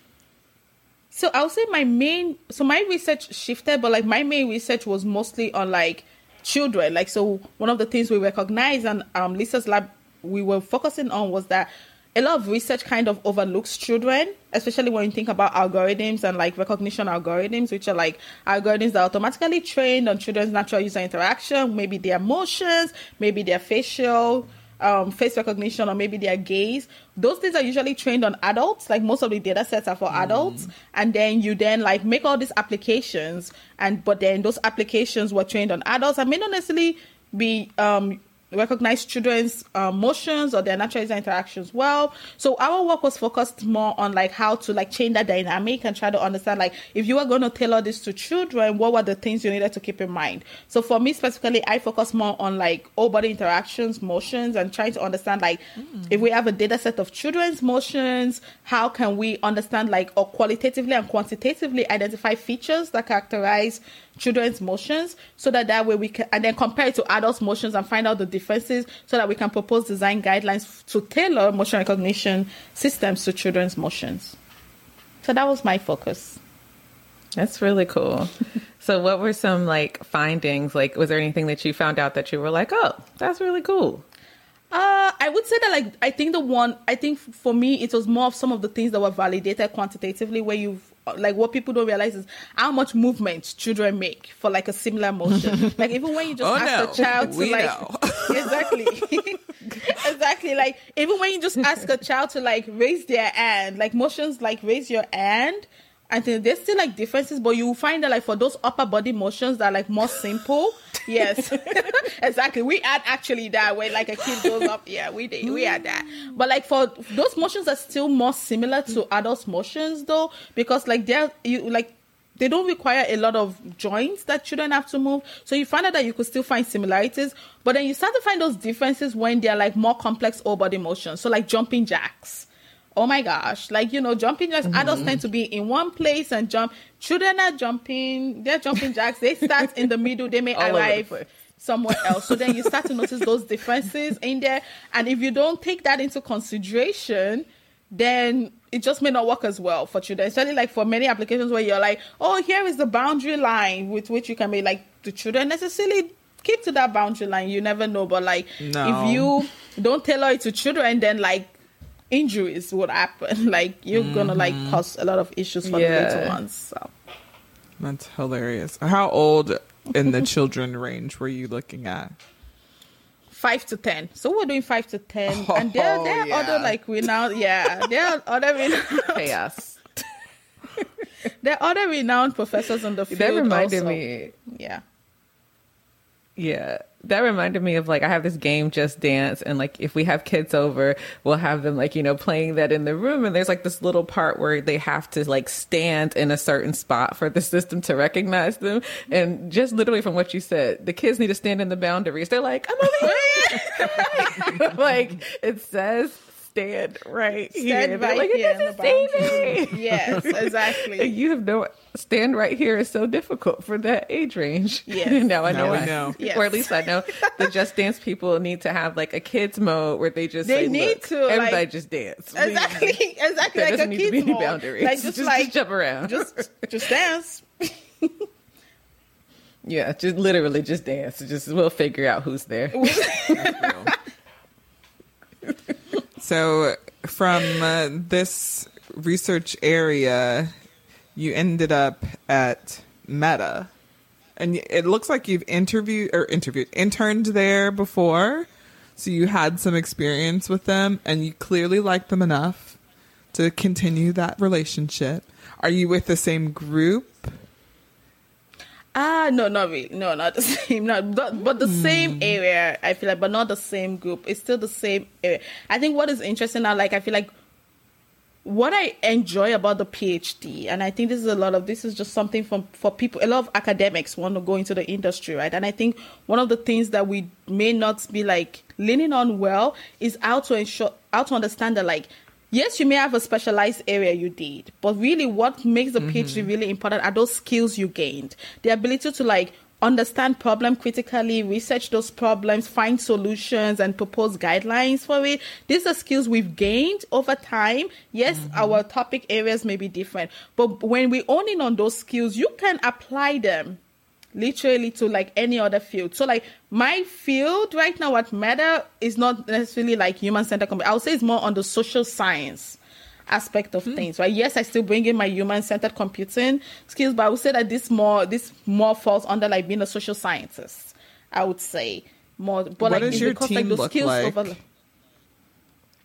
Speaker 3: So I'll say my main, so my research shifted, but like my main research was mostly on like children. Like, so one of the things we recognized and um, Lisa's lab we were focusing on was that a lot of research kind of overlooks children, especially when you think about algorithms and like recognition algorithms, which are like algorithms that are automatically trained on children's natural user interaction, maybe their emotions, maybe their facial um, face recognition, or maybe their gaze. Those things are usually trained on adults. Like most of the data sets are for mm. adults. And then you then like make all these applications. And but then those applications were trained on adults and may not necessarily be um, recognize children's uh, motions or their natural user interactions well. So our work was focused more on like how to like change that dynamic and try to understand like if you were going to tailor this to children, what were the things you needed to keep in mind. So for me specifically, I focus more on like whole body interactions, motions, and trying to understand like mm. if we have a data set of children's motions, how can we understand like or qualitatively and quantitatively identify features that characterize children's motions, so that that way we can, and then compare it to adults' motions and find out the differences, so that we can propose design guidelines to tailor motion recognition systems to children's motions. So that was my focus.
Speaker 2: That's really cool. So what were some like findings? Like, was there anything that you found out that you were like, oh, that's really cool?
Speaker 3: Uh, I would say that, like, I think the one, I think for me, it was more of some of the things that were validated quantitatively, where you've, like, what people don't realize is how much movement children make for, like, a similar motion. Like, even when you just
Speaker 1: oh,
Speaker 3: ask
Speaker 1: no.
Speaker 3: a child to,
Speaker 1: we
Speaker 3: like,
Speaker 1: know.
Speaker 3: exactly, exactly, like, even when you just ask a child to, like, raise their hand, like, motions like raise your hand, I think there's still like differences, but you will find that like for those upper body motions that are like more simple, yes, exactly. We add actually that where like a kid goes up, yeah, we did, we add that. But like for those motions are still more similar to adults' motions though, because like they're you like they don't require a lot of joints that children have to move. So you find out that you could still find similarities, but then you start to find those differences when they're like more complex whole body motions. So like jumping jacks. Oh my gosh, like, you know, jumping jacks, mm-hmm. adults tend to be in one place and jump. Children are jumping, they're jumping jacks. They start in the middle, they may
Speaker 2: All
Speaker 3: arrive somewhere else. So then you start to notice those differences in there. And if you don't take that into consideration, then it just may not work as well for children. Especially like for many applications where you're like, oh, here is the boundary line with which you can be like, the children necessarily keep to that boundary line. You never know. But like,
Speaker 1: no.
Speaker 3: if you don't tailor it to children, then like, injuries would happen. Like you're mm-hmm. gonna like cause a lot of issues for yeah. the little ones. So
Speaker 1: that's hilarious. How old in the children range were you looking at?
Speaker 3: Five to ten. So we're doing five to ten, oh, and there there are
Speaker 1: yeah.
Speaker 3: other like renowned. Yeah, there are other renowned
Speaker 2: chaos.
Speaker 3: There are other renowned professors in the field.
Speaker 2: That reminded
Speaker 3: also.
Speaker 2: me.
Speaker 3: Yeah.
Speaker 2: Yeah. That reminded me of like, I have this game, Just Dance. And like, if we have kids over, we'll have them like, you know, playing that in the room. And there's like this little part where they have to like stand in a certain spot for the system to recognize them. And just literally from what you said, the kids need to stand in the boundaries. They're like, I'm over here. Like it says, stand right
Speaker 3: stand
Speaker 2: here.
Speaker 3: Right
Speaker 2: like,
Speaker 3: here
Speaker 2: it doesn't see me.
Speaker 3: Yes, exactly.
Speaker 2: You have no stand right here is so difficult for that age range.
Speaker 3: Yes.
Speaker 2: now I
Speaker 1: now
Speaker 2: know,
Speaker 1: we
Speaker 2: I,
Speaker 1: know.
Speaker 3: Yes.
Speaker 2: Or at least I know the Just Dance people need to have like a kids mode where they just
Speaker 3: they
Speaker 2: say,
Speaker 3: need
Speaker 2: Look,
Speaker 3: to
Speaker 2: everybody
Speaker 3: like,
Speaker 2: just dance.
Speaker 3: Exactly,
Speaker 2: Please.
Speaker 3: exactly.
Speaker 2: There
Speaker 3: like
Speaker 2: doesn't
Speaker 3: a
Speaker 2: need
Speaker 3: kids
Speaker 2: to be any
Speaker 3: mode.
Speaker 2: boundaries.
Speaker 3: Like just,
Speaker 2: just
Speaker 3: like
Speaker 2: just jump around.
Speaker 3: Just just dance.
Speaker 2: Yeah, just literally just dance. Just we'll figure out who's there.
Speaker 1: So from uh, this research area, you ended up at Meta, and it looks like you've interviewed or interviewed interned there before, so you had some experience with them, and you clearly like them enough to continue that relationship. Are you with the same group?
Speaker 3: Ah, no, not really. No, not the same. Not, but, but the mm. same area, I feel like, but not the same group. It's still the same area. I think what is interesting now, like, I feel like what I enjoy about the PhD, and I think this is a lot of, this is just something from, for people, a lot of academics want to go into the industry, right? And I think one of the things that we may not be, like, leaning on well is how to ensure, how to understand that, like, yes, you may have a specialized area you did, but really what makes the mm-hmm. PhD really important are those skills you gained. The ability to like understand problem critically, research those problems, find solutions, and propose guidelines for it. These are skills we've gained over time. Yes, mm-hmm. our topic areas may be different, but when we own in on those skills, you can apply them literally to like any other field. So like my field right now at Meta is not necessarily like human-centered computing. I would say it's more on the social science aspect of hmm. things, right? Yes, I still bring in my human-centered computing skills, but I would say that this more this more falls under like being a social scientist. I would say more. But
Speaker 1: what
Speaker 3: like
Speaker 1: does
Speaker 3: it's
Speaker 1: your
Speaker 3: because,
Speaker 1: team
Speaker 3: like, those
Speaker 1: look
Speaker 3: skills
Speaker 1: like?
Speaker 3: over,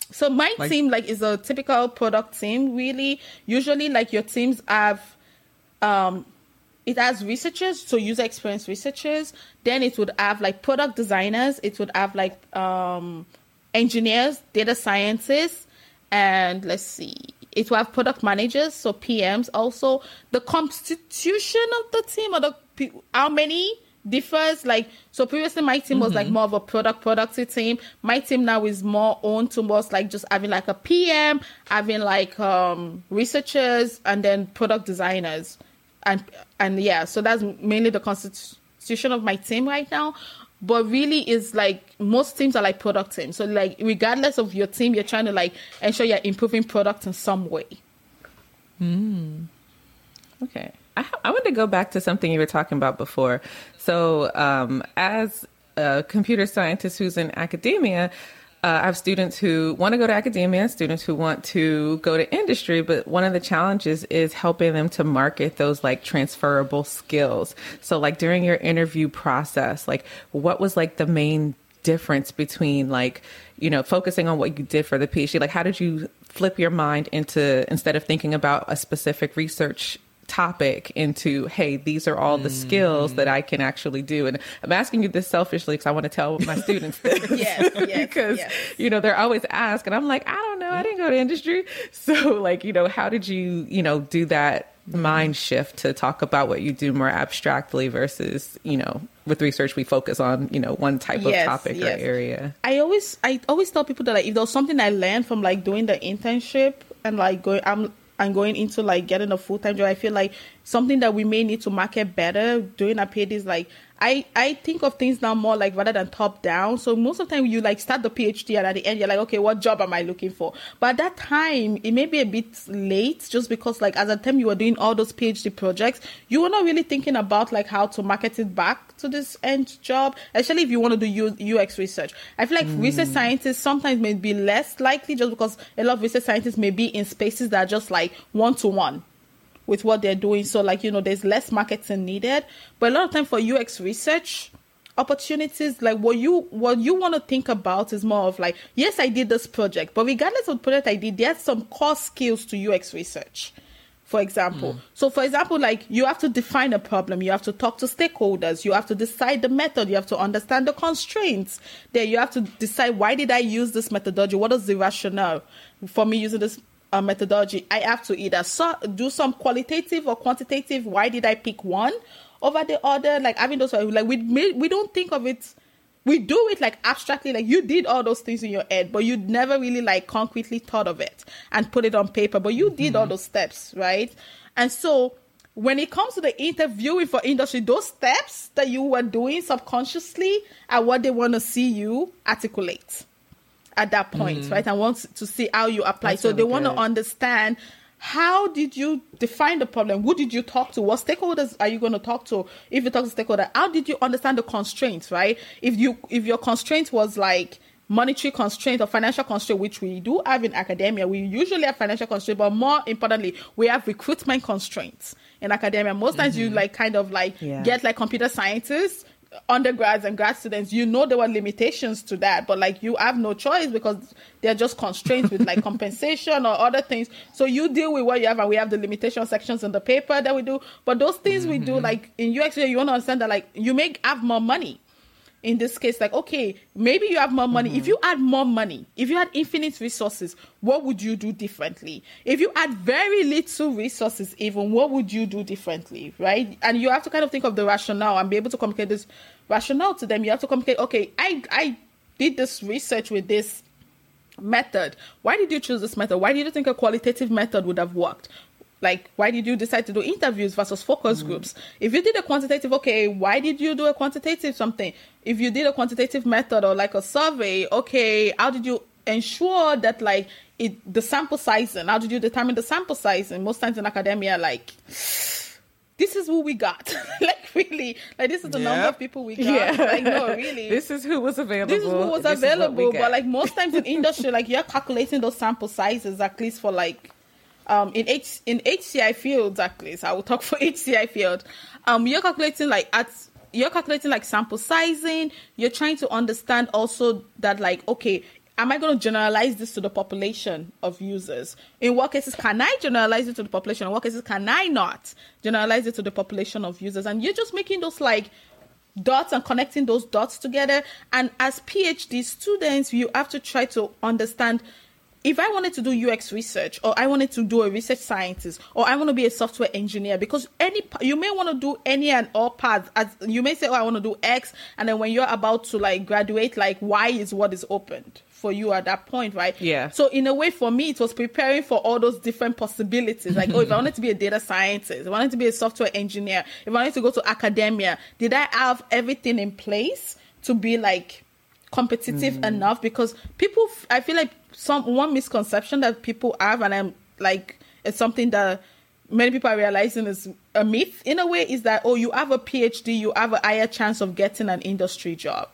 Speaker 3: So my
Speaker 1: Like-
Speaker 3: team, like, is a typical product team, really. Usually, like, your teams have, um, it has researchers, so user experience researchers. Then it would have, like, product designers. It would have, like, um, engineers, data scientists, and let's see, it will have product managers, so P Ms also. The constitution of the team, or the pe- how many differs. Like, so previously my team was like more of a product productive team. My team now is more owned towards like just having like a P M, having like um researchers, and then product designers, and and yeah, so that's mainly the constitution of my team right now. But really is like most teams are like product teams. So like regardless of your team, you're trying to like ensure you're improving product in some way.
Speaker 2: Mm. Okay. I, I want to go back to something you were talking about before. So um, as a computer scientist who's in academia, uh, I have students who want to go to academia, students who want to go to industry, but one of the challenges is helping them to market those like transferable skills. So like during your interview process, like what was like the main difference between like, you know, focusing on what you did for the PhD? Like how did you flip your mind into, instead of thinking about a specific research topic, into, hey, these are all the skills that I can actually do? And I'm asking you this selfishly because I want to tell my students this.
Speaker 3: Yes, yes,
Speaker 2: because,
Speaker 3: yes.
Speaker 2: you know, they're always asked, and I'm like, I don't know, I didn't go to industry. So like, you know, how did you, you know, do that mind shift to talk about what you do more abstractly versus, you know, with research, we focus on, you know, one type
Speaker 3: Yes,
Speaker 2: of topic
Speaker 3: yes.
Speaker 2: or area.
Speaker 3: I always I always tell people that like if there was something I learned from like doing the internship and like going I'm and going into like getting a full-time job, I feel like something that we may need to market better during our PhD is like I, I think of things now more like rather than top down. So most of the time you like start the PhD and at the end you're like, okay, what job am I looking for? But at that time it may be a bit late just because like at the time you were doing all those PhD projects, you were not really thinking about like how to market it back to this end job, especially if you want to do U- U X research. I feel like mm. research scientists sometimes may be less likely just because a lot of research scientists may be in spaces that are just like one-to-one with what they're doing. So like, you know, there's less marketing needed. But a lot of time for U X research opportunities, like what you what you want to think about is more of like, yes, I did this project, but regardless of the project I did, there's some core skills to U X research, for example. Mm. So for example, like you have to define a problem, you have to talk to stakeholders, you have to decide the method, you have to understand the constraints. Then you have to decide, why did I use this methodology? What is the rationale for me using this Uh, methodology? I have to either so, do some qualitative or quantitative. Why did I pick one over the other? Like having those, like we we don't think of it. We do it like abstractly, like you did all those things in your head, but you never really like concretely thought of it and put it on paper. But you did mm-hmm. all those steps, right? And so when it comes to the interviewing for industry, those steps that you were doing subconsciously are what they want to see you articulate at that point, mm. right? I want to see how you apply. That's so really they want to understand, how did you define the problem? Who did you talk to? What stakeholders are you going to talk to? If you talk to stakeholder, how did you understand the constraints, right? If you if your constraint was like monetary constraint or financial constraint, which we do have in academia, we usually have financial constraint, but more importantly, we have recruitment constraints in academia. Most times mm-hmm. you like kind of like yeah. get like computer scientists, undergrads and grad students, you know there were limitations to that, but like you have no choice because they're just constraints with like compensation or other things. So you deal with what you have, and we have the limitation sections in the paper that we do. But those things mm-hmm. we do, like in U X, you want to understand that like you may have more money. In this case, like, okay, maybe you have more money. Mm-hmm. If you had more money, if you had infinite resources, what would you do differently? If you had very little resources, even, what would you do differently, right? And you have to kind of think of the rationale and be able to communicate this rationale to them. You have to communicate, okay, I, I did this research with this method. Why did you choose this method? Why did you think a qualitative method would have worked? Like, why did you decide to do interviews versus focus mm. groups? If you did a quantitative, okay, why did you do a quantitative something? If you did a quantitative method or like a survey, okay, how did you ensure that like it the sample sizing? How did you determine the sample sizing? Most times in academia, like, this is who we got. Like, really, like this is the yep. number of people we got. Yeah. Like, no, really.
Speaker 2: This is who was available.
Speaker 3: This is who was this available. But like most times in industry, like you're calculating those sample sizes at least for like, Um, in H in H C I fields, actually, so I will talk for H C I field. Um, you're calculating like at you're calculating like sample sizing. You're trying to understand also that like, okay, am I going to generalize this to the population of users? In what cases can I generalize it to the population? In what cases can I not generalize it to the population of users? And you're just making those like dots and connecting those dots together. And as PhD students, you have to try to understand, if I wanted to do U X research, or I wanted to do a research scientist, or I want to be a software engineer, because any you may want to do any and all paths. As you may say, oh, I want to do X, and then when you're about to like graduate, like Y is what is opened for you at that point, right?
Speaker 2: Yeah.
Speaker 3: So in a way, for me, it was preparing for all those different possibilities. Like, oh, if I wanted to be a data scientist, if I wanted to be a software engineer, if I wanted to go to academia, did I have everything in place to be like competitive mm. enough? Because people, I feel like some one misconception that people have, and I'm like, it's something that many people are realizing is a myth in a way, is that, oh, you have a PhD, you have a higher chance of getting an industry job.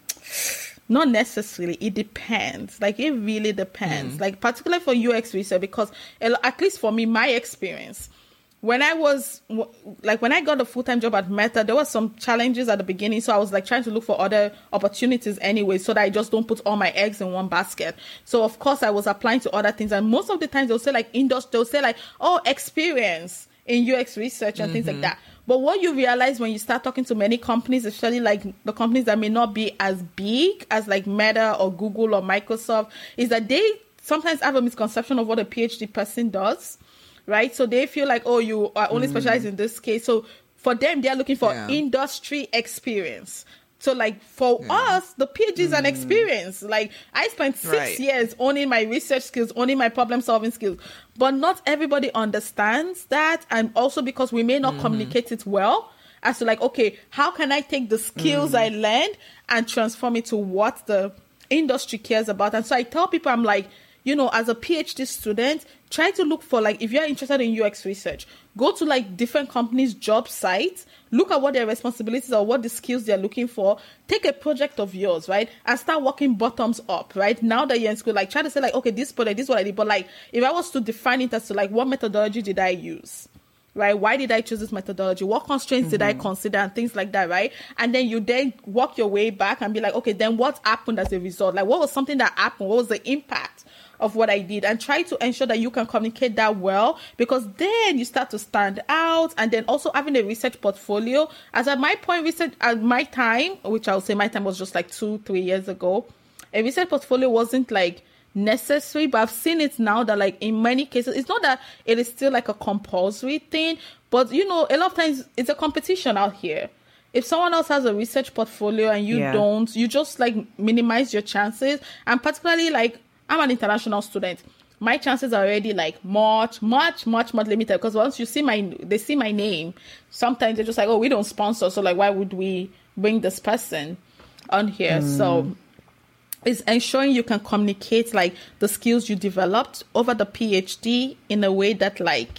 Speaker 3: Not necessarily. It depends. Like, it really depends. Mm. Like, particularly for U X research, because at least for me, my experience, when I was, like, when I got a full-time job at Meta, there were some challenges at the beginning. So I was, like, trying to look for other opportunities anyway, so that I just don't put all my eggs in one basket. So, of course, I was applying to other things. And most of the times, they'll say, like, industry, they'll say, like, oh, experience in U X research and mm-hmm. things like that. But what you realize when you start talking to many companies, especially like the companies that may not be as big as like Meta or Google or Microsoft, is that they sometimes have a misconception of what a PhD person does, right? So they feel like, oh, you are only mm. specialized in this case. So for them, they're looking for yeah. industry experience. So, like, for yeah. us, the PhD is mm. an experience. Like, I spent six right. years owning my research skills, owning my problem-solving skills. But not everybody understands that. And also because we may not mm. communicate it well as to, like, okay, how can I take the skills mm. I learned and transform it to what the industry cares about? And so I tell people, I'm like, you know, as a PhD student, try to look for, like, if you're interested in U X research, go to, like, different companies' job sites, look at what their responsibilities are, what the skills they're looking for, take a project of yours, right, and start working bottoms up, right? Now that you're in school, like, try to say, like, okay, this project, this is what I did, but, like, if I was to define it as to, like, what methodology did I use? Right? Why did I choose this methodology? What constraints mm-hmm. did I consider and things like that, right? And then you then work your way back and be like, okay, then what happened as a result? Like, what was something that happened? What was the impact of what I did? And try to ensure that you can communicate that well, because then you start to stand out. And then also having a research portfolio. As at my point, research at my time, which I would say my time was just like two, three years ago, a research portfolio wasn't like necessary, but I've seen it now that like in many cases, it's not that it is still like a compulsory thing, but you know, a lot of times it's a competition out here. If someone else has a research portfolio and you yeah. don't, you just like minimize your chances. And particularly like, I'm an international student. My chances are already like much, much, much, much limited, because once you see my, they see my name, sometimes they're just like, oh, we don't sponsor, so like, why would we bring this person on here? Mm. So it's ensuring you can communicate like the skills you developed over the PhD in a way that like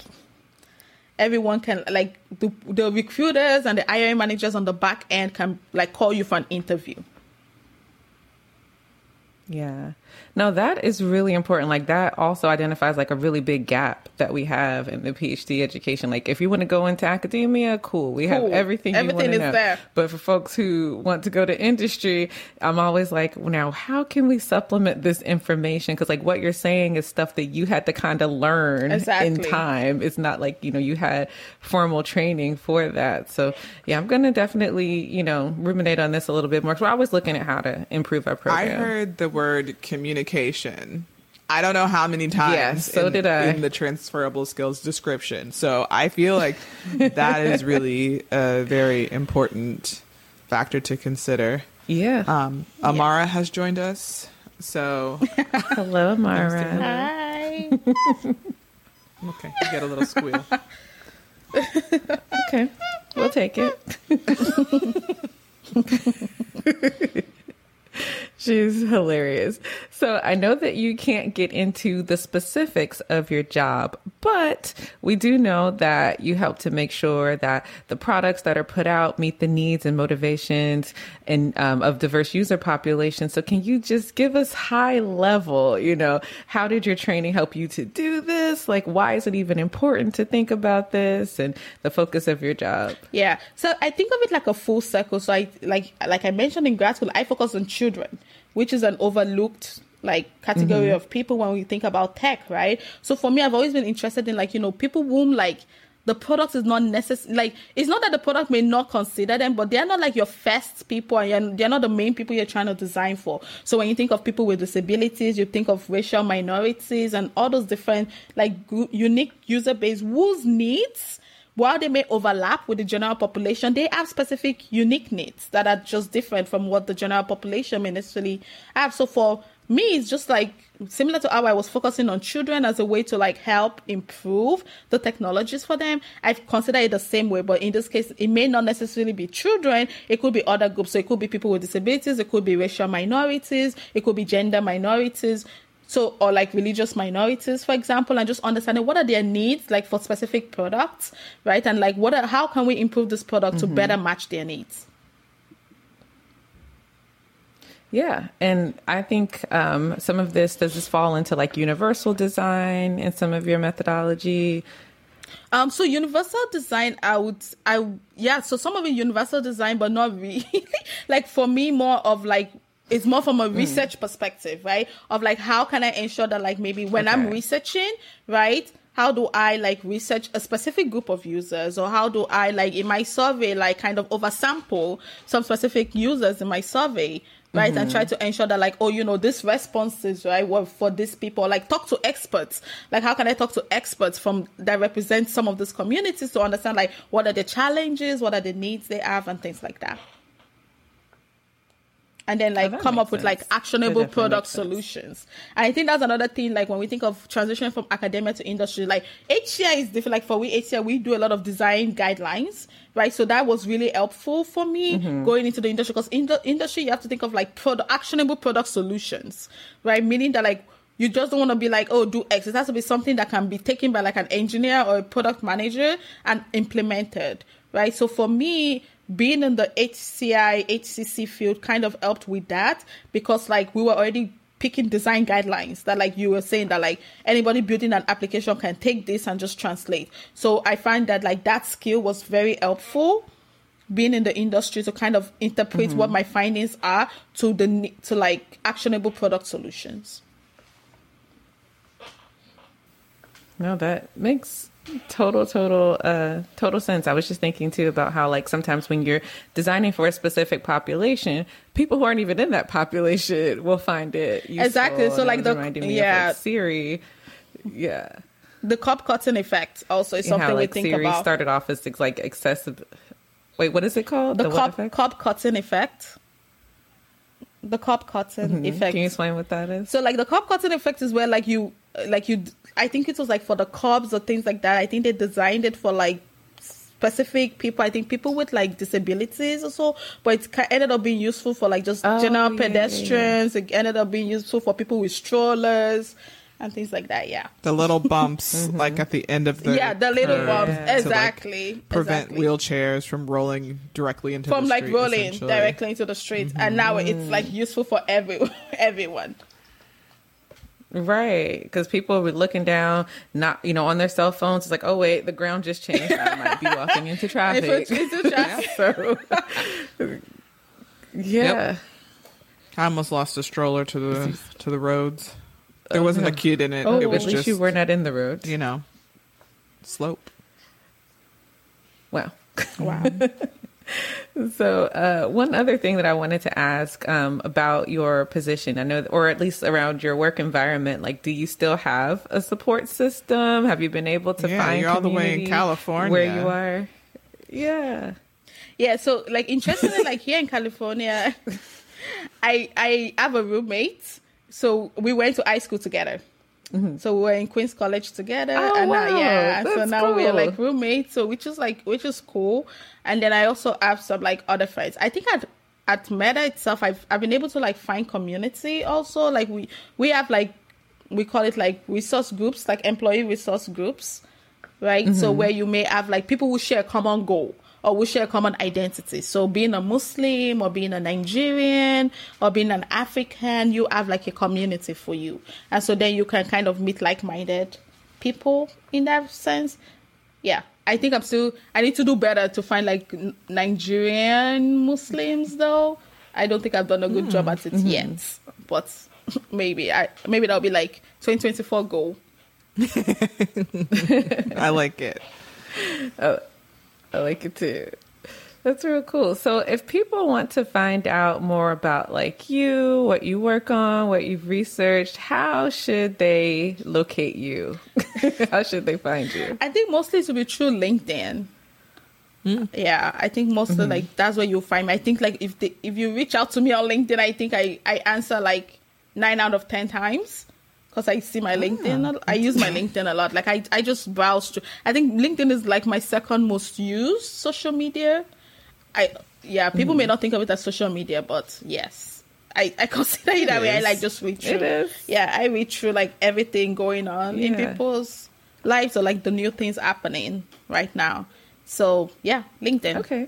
Speaker 3: everyone can, like the, the recruiters and the hiring managers on the back end can like call you for an interview.
Speaker 2: Yeah. No, that is really important. Like that also identifies like a really big gap that we have in the PhD education. Like if you want to go into academia, cool. We cool. have everything, everything you want to know. There. But for folks who want to go to industry, I'm always like, now how can we supplement this information? Because like what you're saying is stuff that you had to kind of learn exactly. in time. It's not like, you know, you had formal training for that. So yeah, I'm going to definitely, you know, ruminate on this a little bit more. So we're always looking at how to improve our program.
Speaker 1: I heard the word communication. I don't know how many times
Speaker 2: yes, so
Speaker 1: in,
Speaker 2: did I.
Speaker 1: in the transferable skills description. So I feel like that is really a very important factor to consider.
Speaker 2: Yeah.
Speaker 1: Um, Amara yeah. has joined us. So
Speaker 2: hello, Amara.
Speaker 3: Hi.
Speaker 1: Okay, you get a little squeal.
Speaker 2: Okay, we'll take it. She's hilarious. So I know that you can't get into the specifics of your job, but we do know that you help to make sure that the products that are put out meet the needs and motivations and um, of diverse user populations. So can you just give us high level, you know, how did your training help you to do this? Like, why is it even important to think about this and the focus of your job?
Speaker 3: Yeah. So I think of it like a full circle. So I, like, like I mentioned in grad school, I focus on children, which is an overlooked like category mm-hmm. of people when we think about tech, right? So for me, I've always been interested in like, you know, people whom like the product is not necessary. Like, it's not that the product may not consider them, but they're not like your first people, and you're, they're not the main people you're trying to design for. So when you think of people with disabilities, you think of racial minorities and all those different like group, unique user base whose needs, while they may overlap with the general population, they have specific unique needs that are just different from what the general population may necessarily have. So for me, it's just like similar to how I was focusing on children as a way to like help improve the technologies for them. I consider it the same way, but in this case, it may not necessarily be children. It could be other groups. So it could be people with disabilities. It could be racial minorities. It could be gender minorities. So, or like religious minorities, for example, and just understanding what are their needs, like for specific products, right? And like, what are, how can we improve this product mm-hmm. to better match their needs?
Speaker 2: Yeah. And I think um, some of this, does this fall into like universal design and some of your methodology?
Speaker 3: Um, so universal design, I would, I, yeah, so some of it universal design, but not really. Like for me, more of like, it's more from a research mm. perspective, right? Of like, how can I ensure that like maybe when okay. I'm researching, right? How do I like research a specific group of users, or how do I like in my survey, like kind of oversample some specific users in my survey, right? Mm-hmm. And try to ensure that like, oh, you know, this responses, right, were for these people, like talk to experts. Like, how can I talk to experts from that represent some of these communities to understand like, what are the challenges, what are the needs they have and things like that. And then like oh, come up sense. with like actionable product solutions. And I think that's another thing, like when we think of transitioning from academia to industry, like H C I is different. Like for we H C I, we do a lot of design guidelines, right? So that was really helpful for me mm-hmm. going into the industry, because in the industry, you have to think of like product, actionable product solutions, right? Meaning that like, you just don't want to be like, oh, do X. It has to be something that can be taken by like an engineer or a product manager and implemented, right? So for me, being in the H C I, H C C field kind of helped with that, because like we were already picking design guidelines that like you were saying that like anybody building an application can take this and just translate. So I find that like that skill was very helpful being in the industry to kind of interpret mm-hmm. what my findings are to the to like actionable product solutions.
Speaker 2: No, that makes total, total, uh, total sense. I was just thinking too about how like sometimes when you're designing for a specific population, people who aren't even in that population will find it useful.
Speaker 3: Exactly. So like the
Speaker 2: me
Speaker 3: yeah
Speaker 2: of, like, Siri, yeah,
Speaker 3: the Cobb Cotton effect also is something
Speaker 2: how, like,
Speaker 3: we think
Speaker 2: Siri
Speaker 3: about.
Speaker 2: Started off as like excessive. Wait, what is it called?
Speaker 3: The, the Cobb Cobb Cotton effect. The Cobb Cotton mm-hmm. effect.
Speaker 2: Can you explain what that is?
Speaker 3: So like the Cobb Cotton effect is where like you like you. I think it was like for the Cobs or things like that. I think they designed it for like specific people. I think people with like disabilities or so, but it ended up being useful for like just oh, general yeah, pedestrians. Yeah, yeah. It ended up being useful for people with strollers and things like that. Yeah.
Speaker 1: The little bumps mm-hmm. like at the end of the
Speaker 3: yeah, the little bumps
Speaker 2: yeah.
Speaker 3: exactly
Speaker 1: to, like, prevent
Speaker 3: exactly.
Speaker 1: wheelchairs from rolling directly into
Speaker 3: from
Speaker 1: the
Speaker 3: like
Speaker 1: street,
Speaker 3: rolling directly into the street, mm-hmm. and now it's like useful for every everyone.
Speaker 2: Right, because people were looking down, not you know, on their cell phones. It's like, oh wait, the ground just changed. I might be walking into traffic.
Speaker 3: into traffic.
Speaker 2: so, yeah,
Speaker 1: yep. I almost lost a stroller to the to the roads. There wasn't a kid in it.
Speaker 2: Oh,
Speaker 1: it was
Speaker 2: at least
Speaker 1: just,
Speaker 2: you were not in the road.
Speaker 1: You know, slope.
Speaker 2: Wow,
Speaker 3: wow.
Speaker 2: So uh, one other thing that I wanted to ask um, about your position, I know, or at least around your work environment, like, do you still have a support system? Have you been able to
Speaker 1: yeah,
Speaker 2: find
Speaker 1: you're all the way in California
Speaker 2: where you are? Yeah.
Speaker 3: Yeah. So like, interestingly, like here in California, I, I have a roommate. So we went to high school together. Mm-hmm. So we were in Queens College together,
Speaker 2: oh,
Speaker 3: and
Speaker 2: wow.
Speaker 3: now, yeah,
Speaker 2: That's
Speaker 3: so now
Speaker 2: cool.
Speaker 3: we're like roommates. So which is like, which is cool. And then I also have some like other friends. I think at at Meta itself, I've I've been able to like find community also. Like we we have like we call it like resource groups, like employee resource groups, right? Mm-hmm. So where you may have like people who share a common goal, or we share common identity. So being a Muslim or being a Nigerian or being an African, you have like a community for you. And so then you can kind of meet like-minded people in that sense. Yeah. I think I'm still, I need to do better to find like Nigerian Muslims though. I don't think I've done a good mm. job at it mm-hmm. yet, but maybe I maybe that'll be like twenty twenty-four goal.
Speaker 1: I like it.
Speaker 2: Oh, I like it too. That's real cool. So if people want to find out more about like you, what you work on, what you've researched, how should they locate you? How should they find you?
Speaker 3: I think mostly it will be through LinkedIn. Mm. Yeah, I think mostly mm-hmm. like that's where you'll find me. I think like if they, if you reach out to me on LinkedIn, I think I, I answer like nine out of ten times because I see my LinkedIn. I use my LinkedIn a lot. Like I, I just browse through. I think LinkedIn is like my second most used social media. I yeah, people mm. may not think of it as social media, but yes, I, I consider it that it way. Is. I like just read through.
Speaker 2: It is.
Speaker 3: Yeah, I read through like everything going on yeah. in people's lives or like the new things happening right now. So yeah, LinkedIn.
Speaker 2: Okay.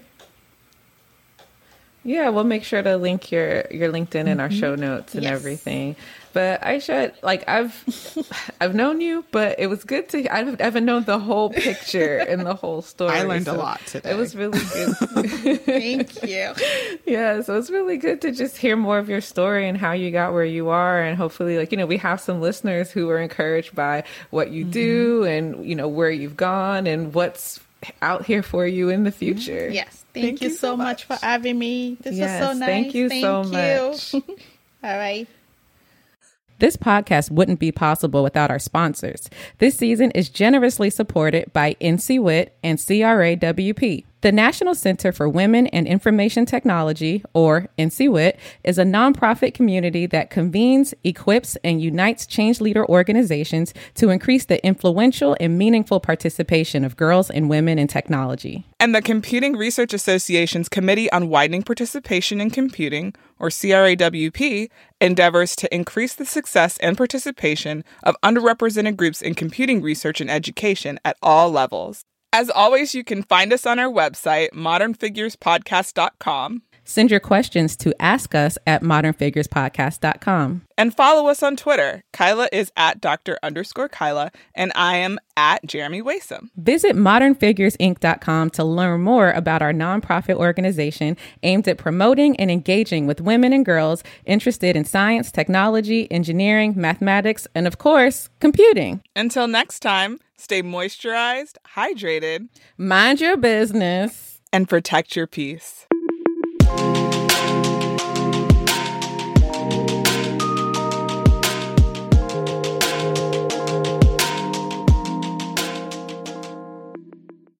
Speaker 2: Yeah, we'll make sure to link your, your LinkedIn in our show notes and yes. everything. But Aisha, like I've I've known you, but it was good to I haven't known the whole picture and the whole story.
Speaker 1: I learned
Speaker 2: so
Speaker 1: a lot today.
Speaker 2: It was really good.
Speaker 3: Thank you.
Speaker 2: Yeah, so it's really good to just hear more of your story and how you got where you are, and hopefully, like you know, we have some listeners who are encouraged by what you mm-hmm. do and you know where you've gone and what's out here for you in the future.
Speaker 3: Yes. Thank, thank you, you so much. much for having me. This
Speaker 2: yes,
Speaker 3: was so nice.
Speaker 2: Thank you
Speaker 3: thank
Speaker 2: so
Speaker 3: you.
Speaker 2: much.
Speaker 3: All right.
Speaker 2: This podcast wouldn't be possible without our sponsors. This season is generously supported by N C W I T and C R A W P. The National Center for Women and Information Technology, or N C W I T, is a nonprofit community that convenes, equips, and unites change leader organizations to increase the influential and meaningful participation of girls and women in technology.
Speaker 1: And the Computing Research Association's Committee on Widening Participation in Computing, or C R A W P, endeavors to increase the success and participation of underrepresented groups in computing research and education at all levels. As always, you can find us on our website, modern figures podcast dot com.
Speaker 2: Send your questions to ask us at modern figures podcast dot com.
Speaker 1: And follow us on Twitter. Kyla is at Doctor underscore Kyla, and I am at Jeremy Waysome.
Speaker 2: Visit modern figures inc dot com to learn more about our nonprofit organization aimed at promoting and engaging with women and girls interested in science, technology, engineering, mathematics, and of course, computing.
Speaker 1: Until next time, stay moisturized, hydrated,
Speaker 2: mind your business,
Speaker 1: and protect your peace.